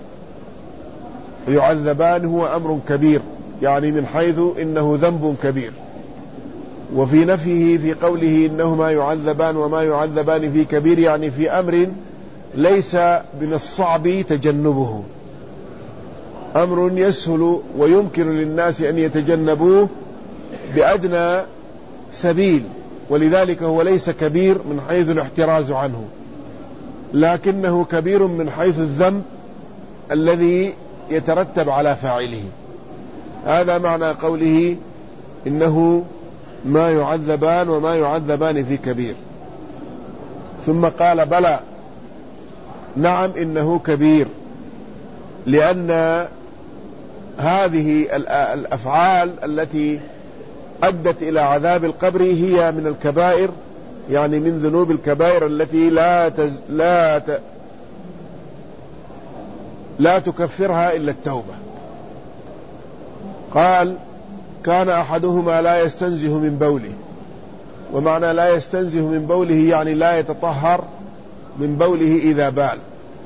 يعذبان هو أمر كبير، يعني من حيث إنه ذنب كبير. وفي نفيه في قوله إنهما يعذبان وما يعذبان في كبير، يعني في أمر ليس من الصعب تجنبه، أمر يسهل ويمكن للناس أن يتجنبوه بأدنى سبيل، ولذلك هو ليس كبير من حيث الاحتراز عنه، لكنه كبير من حيث الذنب الذي يترتب على فاعله. هذا معنى قوله إنه ما يعذبان وما يعذبان في كبير. ثم قال: بلى، نعم إنه كبير، لأن هذه الأفعال التي أدت إلى عذاب القبر هي من الكبائر، يعني من ذنوب الكبائر التي لا تكفرها إلا التوبة. قال: كان أحدهما لا يستنزه من بوله. ومعنى لا يستنزه من بوله يعني لا يتطهر من بوله إذا بال.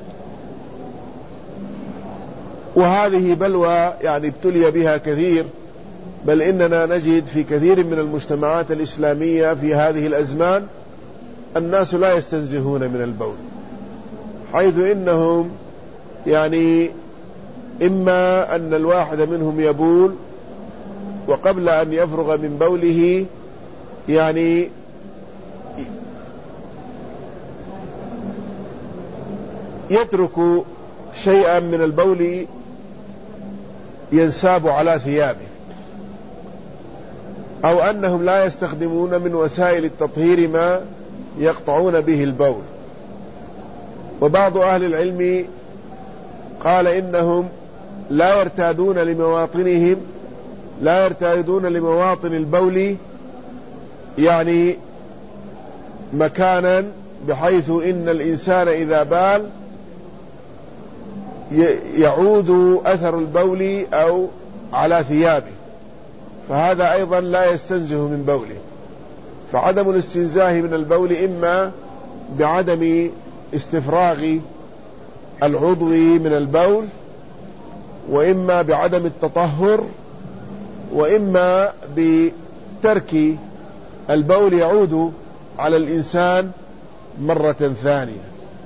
وهذه بلوى يعني ابتلي بها كثير، بل إننا نجد في كثير من المجتمعات الإسلامية في هذه الأزمان الناس لا يستنزهون من البول، حيث إنهم يعني إما أن الواحد منهم يبول وقبل أن يفرغ من بوله يعني يترك شيئا من البول ينساب على ثيابه، أو أنهم لا يستخدمون من وسائل التطهير ما يقطعون به البول. وبعض أهل العلم قال إنهم لا يرتادون لمواطن البول يعني مكانا بحيث إن الإنسان إذا بال يعود أثر البول أو على ثيابه، فهذا أيضا لا يستنزه من بوله. فعدم الاستنزاه من البول إما بعدم استفراغ العضو من البول، وإما بعدم التطهر، وإما بترك البول يعود على الإنسان مرة ثانية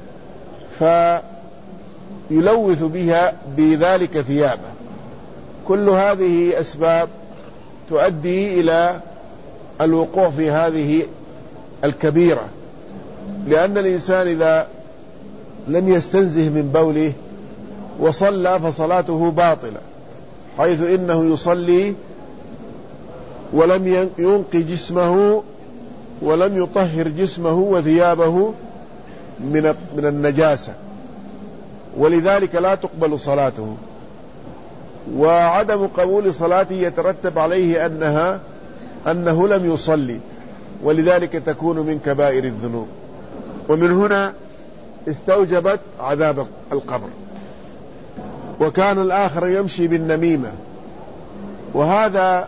فيلوث بها بذلك ثيابه. كل هذه أسباب تؤدي إلى الوقوع في هذه الكبيرة، لأن الإنسان إذا لم يستنزه من بوله وصلى فصلاته باطلة، حيث إنه يصلي ولم ينقي جسمه ولم يطهر جسمه وثيابه من النجاسة، ولذلك لا تقبل صلاته. وعدم قبول صلاته يترتب عليه أنه لم يصلي، ولذلك تكون من كبائر الذنوب. ومن هنا استوجبت عذاب القبر. وكان الآخر يمشي بالنميمة، وهذا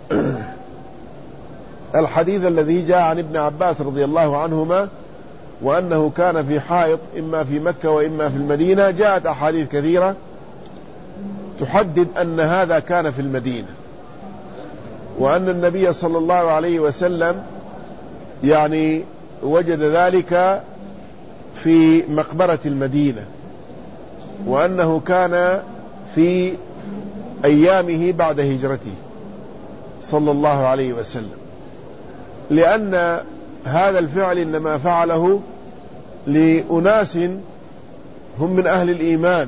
الحديث الذي جاء عن ابن عباس رضي الله عنهما وأنه كان في حائط إما في مكة وإما في المدينة، جاءت أحاديث كثيرة تحدد أن هذا كان في المدينة، وأن النبي صلى الله عليه وسلم يعني وجد ذلك في مقبرة المدينة، وأنه كان في أيامه بعد هجرته صلى الله عليه وسلم، لأن هذا الفعل إنما فعله لأناس هم من أهل الإيمان،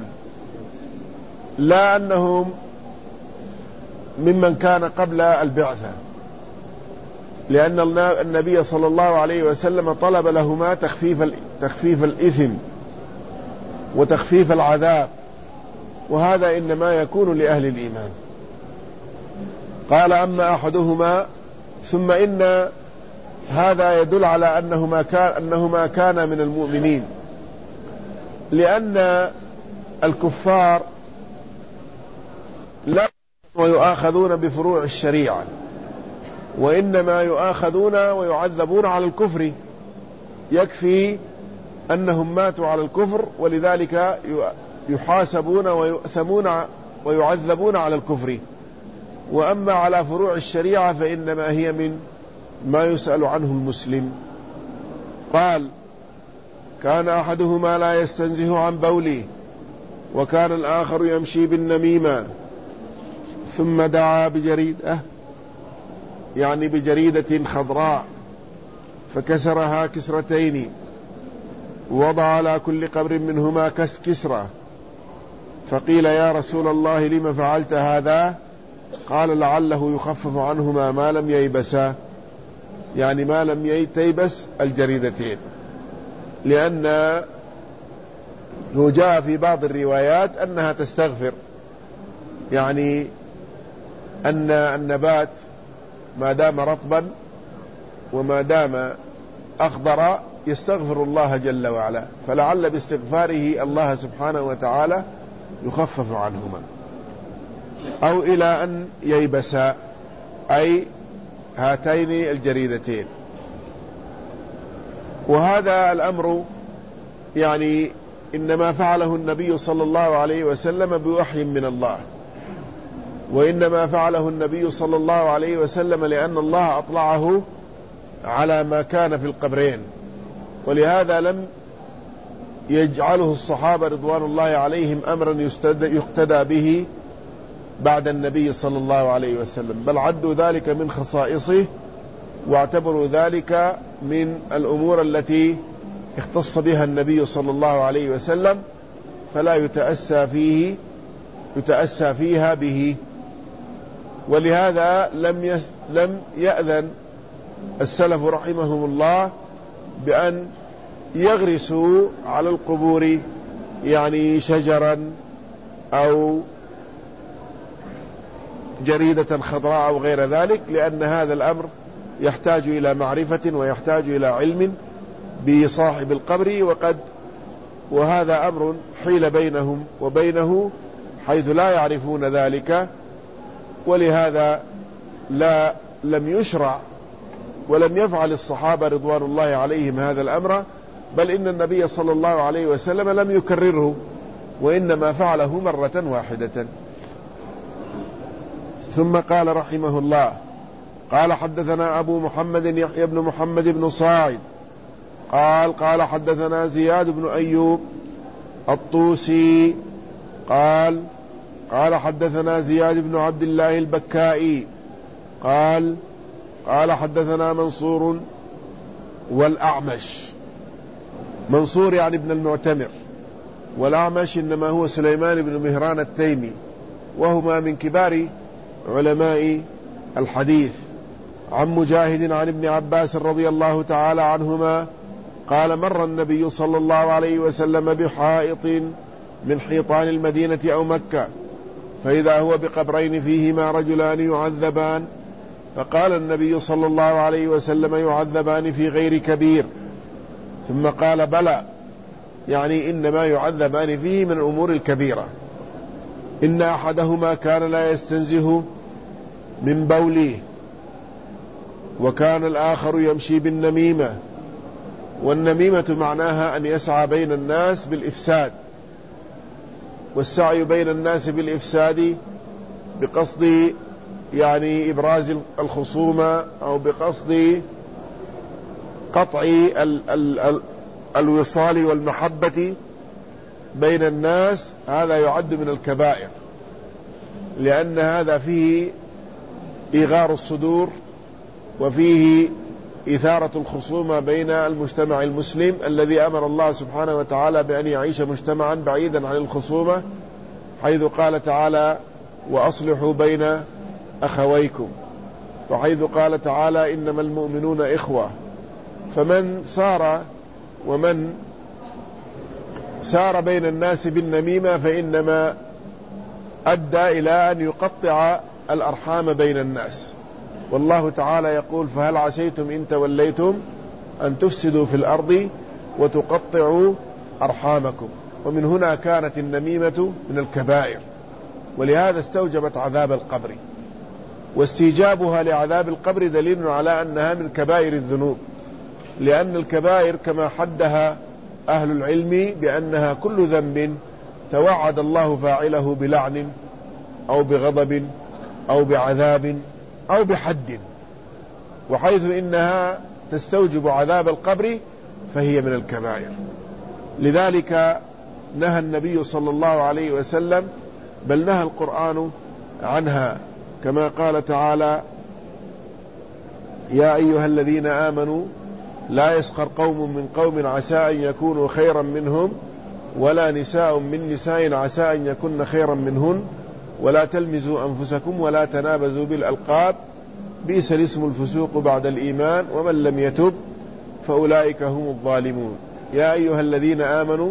لا أنهم ممن كان قبل البعثة، لأن النبي صلى الله عليه وسلم طلب لهما تخفيف الإثم وتخفيف العذاب، وهذا إنما يكون لأهل الإيمان. قال أما أحدهما، ثم إن هذا يدل على أنهما كان من المؤمنين، لأن الكفار لا يؤاخذون بفروع الشريعة، وإنما يؤاخذون ويعذبون على الكفر، يكفي أنهم ماتوا على الكفر، ولذلك يحاسبون ويؤثمون ويعذبون على الكفر. وأما على فروع الشريعة فإنما هي من ما يسأل عنه المسلم. قال كان أحدهما لا يستنزه عن بوله، وكان الآخر يمشي بالنميمة، ثم دعا بجريدة، يعني بجريدة خضراء، فكسرها كسرتين، ووضع على كل قبر منهما كسرة، فقيل يا رسول الله لم فعلت هذا؟ قال لعله يخفف عنهما ما لم ييبسا، يعني ما لم تيبس الجريدتين، لأن جاء في بعض الروايات أنها تستغفر، يعني أن النبات ما دام رطبا وما دام أخضر يستغفر الله جل وعلا، فلعل باستغفاره الله سبحانه وتعالى يخفف عنهما، أو إلى أن ييبسا، أي هاتين الجريدتين. وهذا الأمر يعني إنما فعله النبي صلى الله عليه وسلم بوحي من الله، وإنما فعله النبي صلى الله عليه وسلم لأن الله أطلعه على ما كان في القبرين، ولهذا لم يجعله الصحابة رضوان الله عليهم أمرا يقتدى به بعد النبي صلى الله عليه وسلم، بل عدوا ذلك من خصائصه، واعتبروا ذلك من الأمور التي اختص بها النبي صلى الله عليه وسلم، فلا يتأسى فيها به. ولهذا لم يأذن السلف رحمهم الله بأن يغرسوا على القبور يعني شجرا أو جريدة خضراء أو غير ذلك، لأن هذا الأمر يحتاج إلى معرفة ويحتاج إلى علم بصاحب القبر، وهذا أمر حيل بينهم وبينه حيث لا يعرفون ذلك، ولهذا لم يشرع ولم يفعل الصحابة رضوان الله عليهم هذا الأمر، بل إن النبي صلى الله عليه وسلم لم يكرره، وإنما فعله مرة واحدة. ثم قال رحمه الله قال حدثنا أبو محمد يحيى بن محمد بن صاعد قال حدثنا زياد بن أيوب الطوسي قال حدثنا زياد بن عبد الله البكائي قال حدثنا منصور والأعمش. منصور يعني ابن المعتمر، والأعمش إنما هو سليمان بن مهران التيمي، وهما من كبار علماء الحديث، عن مجاهد عن ابن عباس رضي الله تعالى عنهما قال مر النبي صلى الله عليه وسلم بحائط من حيطان المدينة أو مكة، فإذا هو بقبرين فيهما رجلان يعذبان، فقال النبي صلى الله عليه وسلم يعذبان في غير كبير، ثم قال بلى، يعني إنما يعذبان فيه من الأمور الكبيرة، إن أحدهما كان لا يستنزه من بوله، وكان الآخر يمشي بالنميمة. والنميمة معناها أن يسعى بين الناس بالإفساد، والسعي بين الناس بالإفساد بقصد يعني إبراز الخصومة أو بقصد قطع الوصال والمحبة بين الناس، هذا يعد من الكبائر، لأن هذا فيه إغار الصدور وفيه إثارة الخصومة بين المجتمع المسلم الذي أمر الله سبحانه وتعالى بأن يعيش مجتمعا بعيدا عن الخصومة، حيث قال تعالى وأصلحوا بين أخويكم، وحيث قال تعالى إنما المؤمنون إخوة. فمن سار بين الناس بالنميمة فإنما أدى إلى أن يقطع الأرحام بين الناس. والله تعالى يقول فهل عسيتم إن توليتم أن تفسدوا في الأرض وتقطعوا أرحامكم. ومن هنا كانت النميمة من الكبائر، ولهذا استوجبت عذاب القبر، واستيجابها لعذاب القبر دليل على أنها من كبائر الذنوب، لأن الكبائر كما حدها أهل العلم بأنها كل ذنب توعد الله فاعله بلعن أو بغضب أو بعذاب أو بحد، وحيث إنها تستوجب عذاب القبر فهي من الكبائر. لذلك نهى النبي صلى الله عليه وسلم، بل نهى القرآن عنها، كما قال تعالى يا أيها الذين آمنوا لا يسخر قوم من قوم عسى أن يكونوا خيرا منهم ولا نساء من نساء عسى أن يكن خيرا منهن ولا تلمزوا أنفسكم ولا تنابزوا بالألقاب بئس الاسم الفسوق بعد الإيمان ومن لم يتب فأولئك هم الظالمون. يا أيها الذين آمنوا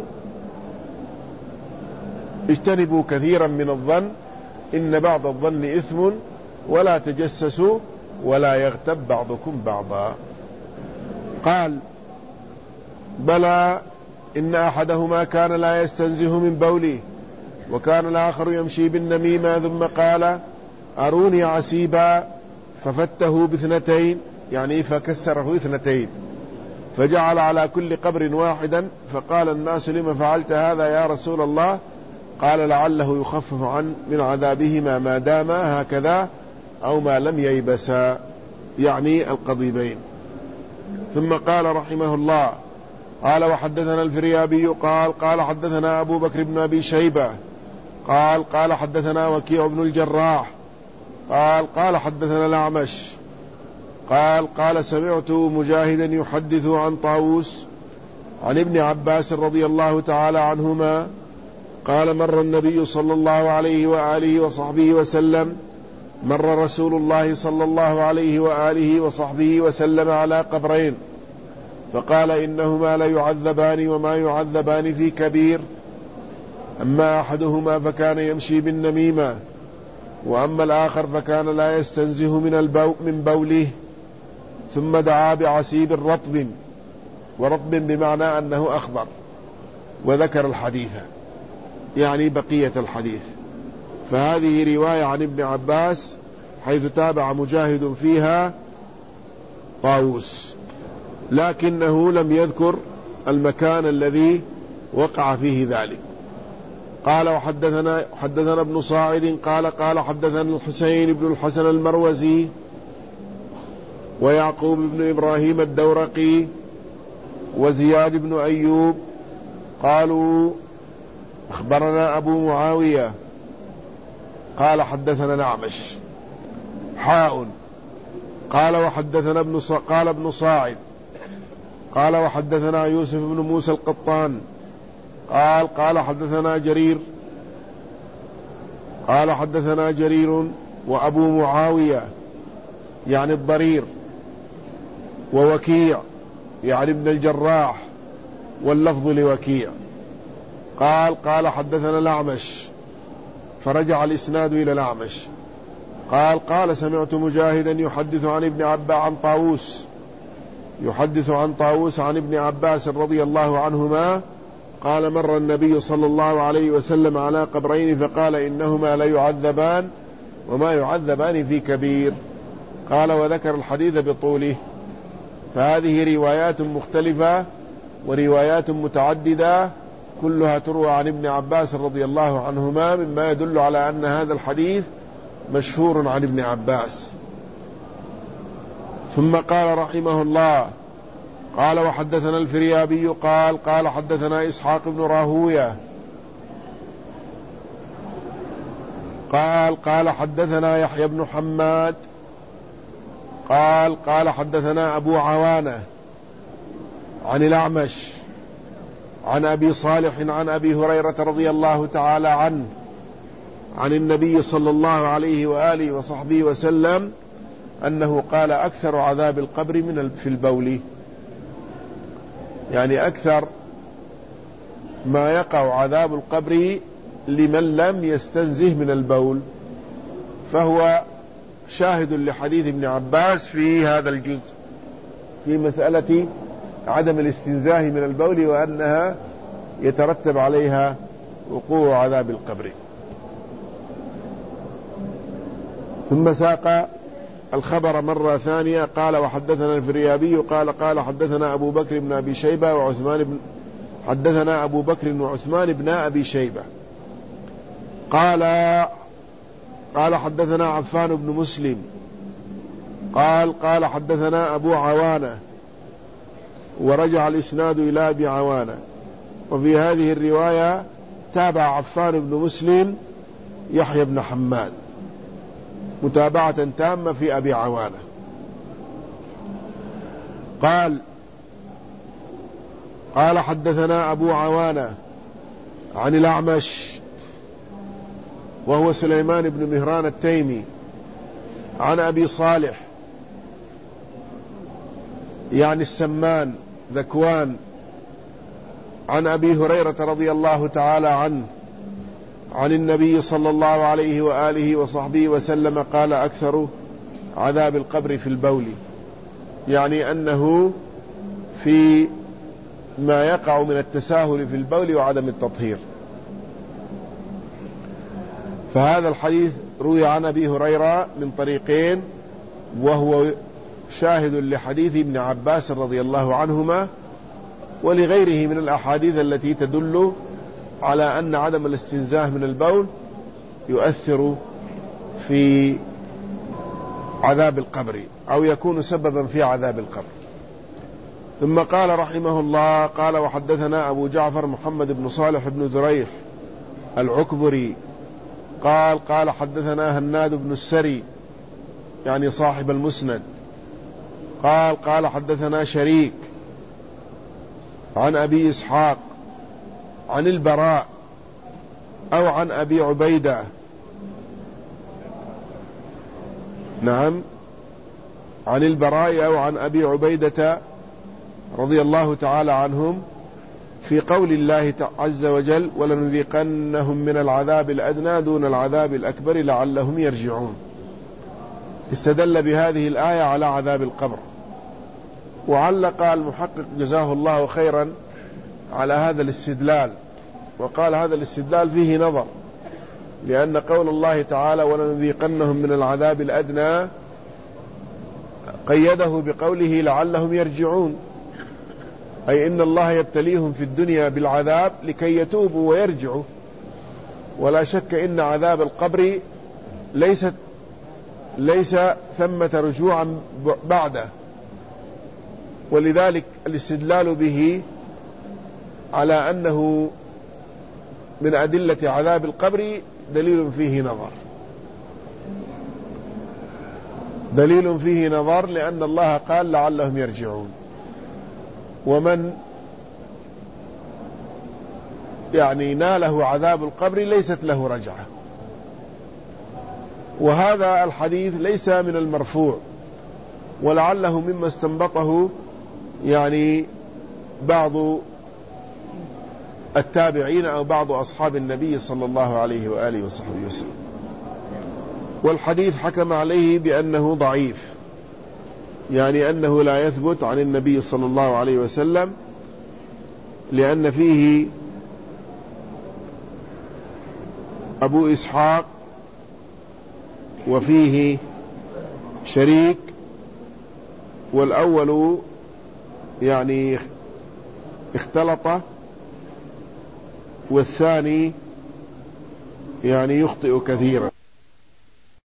اجتنبوا كثيرا من الظن إن بعض الظن إثم ولا تجسسوا ولا يغتب بعضكم بعضا. قال بلى إن أحدهما كان لا يستنزه من بوله وكان الآخر يمشي بالنميمة، ثم قال أروني عسيبا ففته باثنتين، يعني فكسره اثنتين، فجعل على كل قبر واحدا، فقال الناس لما فعلت هذا يا رسول الله؟ قال لعله يخفف من عذابهما ما داما هكذا أو ما لم ييبسا، يعني القضيبين. ثم قال رحمه الله قال وحدثنا الفريابي قال حدثنا أبو بكر بن أبي شيبة قال حدثنا وكيع بن الجراح قال حدثنا الأعمش قال سمعت مجاهدا يحدث عن طاووس عن ابن عباس رضي الله تعالى عنهما قال مر النبي صلى الله عليه وآله وصحبه وسلم مر رسول الله صلى الله عليه وآله وصحبه وسلم على قبرين فقال إنهما ليعذبان وما يعذبان في كبير، أما أحدهما فكان يمشي بالنميمة، وأما الآخر فكان لا يستنزه من بوله. ثم دعا بعسيب رطب، ورطب بمعنى أنه أخضر، وذكر الحديث يعني بقية الحديث. فهذه رواية عن ابن عباس حيث تابع مجاهد فيها طاووس، لكنه لم يذكر المكان الذي وقع فيه ذلك. قال حدثنا ابن صاعد قال حدثنا الحسين بن الحسن المروزي ويعقوب بن إبراهيم الدورقي وزياد بن أيوب قالوا أخبرنا أبو معاوية قال حدثنا الأعمش قال وحدثنا قال ابن صاعد قال وحدثنا يوسف بن موسى القطان قال حدثنا جرير قال حدثنا جرير وأبو معاوية يعني الضرير ووكيع يعني ابن الجراح واللفظ لوكيع قال حدثنا الأعمش، فرجع الإسناد إلى الأعمش قال سمعت مجاهدا يحدث عن ابن عباس عن طاووس يحدث عن طاووس عن ابن عباس رضي الله عنهما قال مر النبي صلى الله عليه وسلم على قبرين فقال إنهما ليعذبان وما يعذبان في كبير. قال وذكر الحديث بطوله. فهذه روايات مختلفة وروايات متعددة كلها تروى عن ابن عباس رضي الله عنهما، مما يدل على أن هذا الحديث مشهور عن ابن عباس. ثم قال رحمه الله: قال وحدثنا الفريابي قال حدثنا إسحاق بن راهوية قال حدثنا يحيى بن حماد قال حدثنا أبو عوانة عن الأعمش عن أبي صالح عن أبي هريرة رضي الله تعالى عنه عن النبي صلى الله عليه وآله وصحبه وسلم أنه قال: أكثر عذاب القبر في البول، يعني أكثر ما يقع عذاب القبر لمن لم يستنزه من البول، فهو شاهد لحديث ابن عباس في هذا الجزء في مسألة عدم الاستنزاه من البول، وأنها يترتب عليها وقوع عذاب القبر. ثم ساق الخبر مرة ثانية. قال وحدثنا الفريابي قال حدثنا أبو بكر بن أبي شيبة حدثنا أبو بكر وعثمان بن أبي شيبة قال حدثنا عفان بن مسلم قال حدثنا أبو عوانة، ورجع الإسناد إلى أبي عوانة. وفي هذه الرواية تابع عفان بن مسلم يحيى بن حماد متابعة تامة في أبي عوانة. قال حدثنا أبو عوانة عن الأعمش وهو سليمان بن مهران التيمي عن أبي صالح يعني السمان ذكوان عن أبي هريرة رضي الله تعالى عنه عن النبي صلى الله عليه وآله وصحبه وسلم قال: أكثر عذاب القبر في البول، يعني أنه في ما يقع من التساهل في البول وعدم التطهير. فهذا الحديث روي عن أبي هريرة من طريقين، وهو شاهد لحديث ابن عباس رضي الله عنهما، ولغيره من الأحاديث التي تدل على أن عدم الاستنزاه من البول يؤثر في عذاب القبر أو يكون سببا في عذاب القبر. ثم قال رحمه الله: قال وحدثنا أبو جعفر محمد بن صالح بن ذريح العكبري قال حدثنا هناد بن السري يعني صاحب المسند قال حدثنا شريك عن أبي إسحاق عن البراء أو عن أبي عبيدة، نعم، عن البراء أو عن أبي عبيدة رضي الله تعالى عنهم في قول الله عز وجل: ولنذيقنهم من العذاب الأدنى دون العذاب الأكبر لعلهم يرجعون. استدل بهذه الآية على عذاب القبر، وعلق المحقق جزاه الله خيرا على هذا الاستدلال، وقال هذا الاستدلال فيه نظر، لأن قول الله تعالى ولنذيقنهم من العذاب الأدنى قيده بقوله لعلهم يرجعون، أي إن الله يبتليهم في الدنيا بالعذاب لكي يتوبوا ويرجعوا. ولا شك إن عذاب القبر ليس ثمة رجوعا بعده، ولذلك الاستدلال به على أنه من أدلة عذاب القبر دليل فيه نظر، لأن الله قال لعلهم يرجعون. ومن يعني ناله عذاب القبر ليست له رجعة. وهذا الحديث ليس من المرفوع، ولعله مما استنبطه يعني بعض التابعين أو بعض أصحاب النبي صلى الله عليه وآله وصحبه وسلم. والحديث حكم عليه بأنه ضعيف، يعني أنه لا يثبت عن النبي صلى الله عليه وسلم، لأن فيه أبو إسحاق وفيه شريك، والأول يعني اختلط، والثاني يعني يخطئ كثيرا.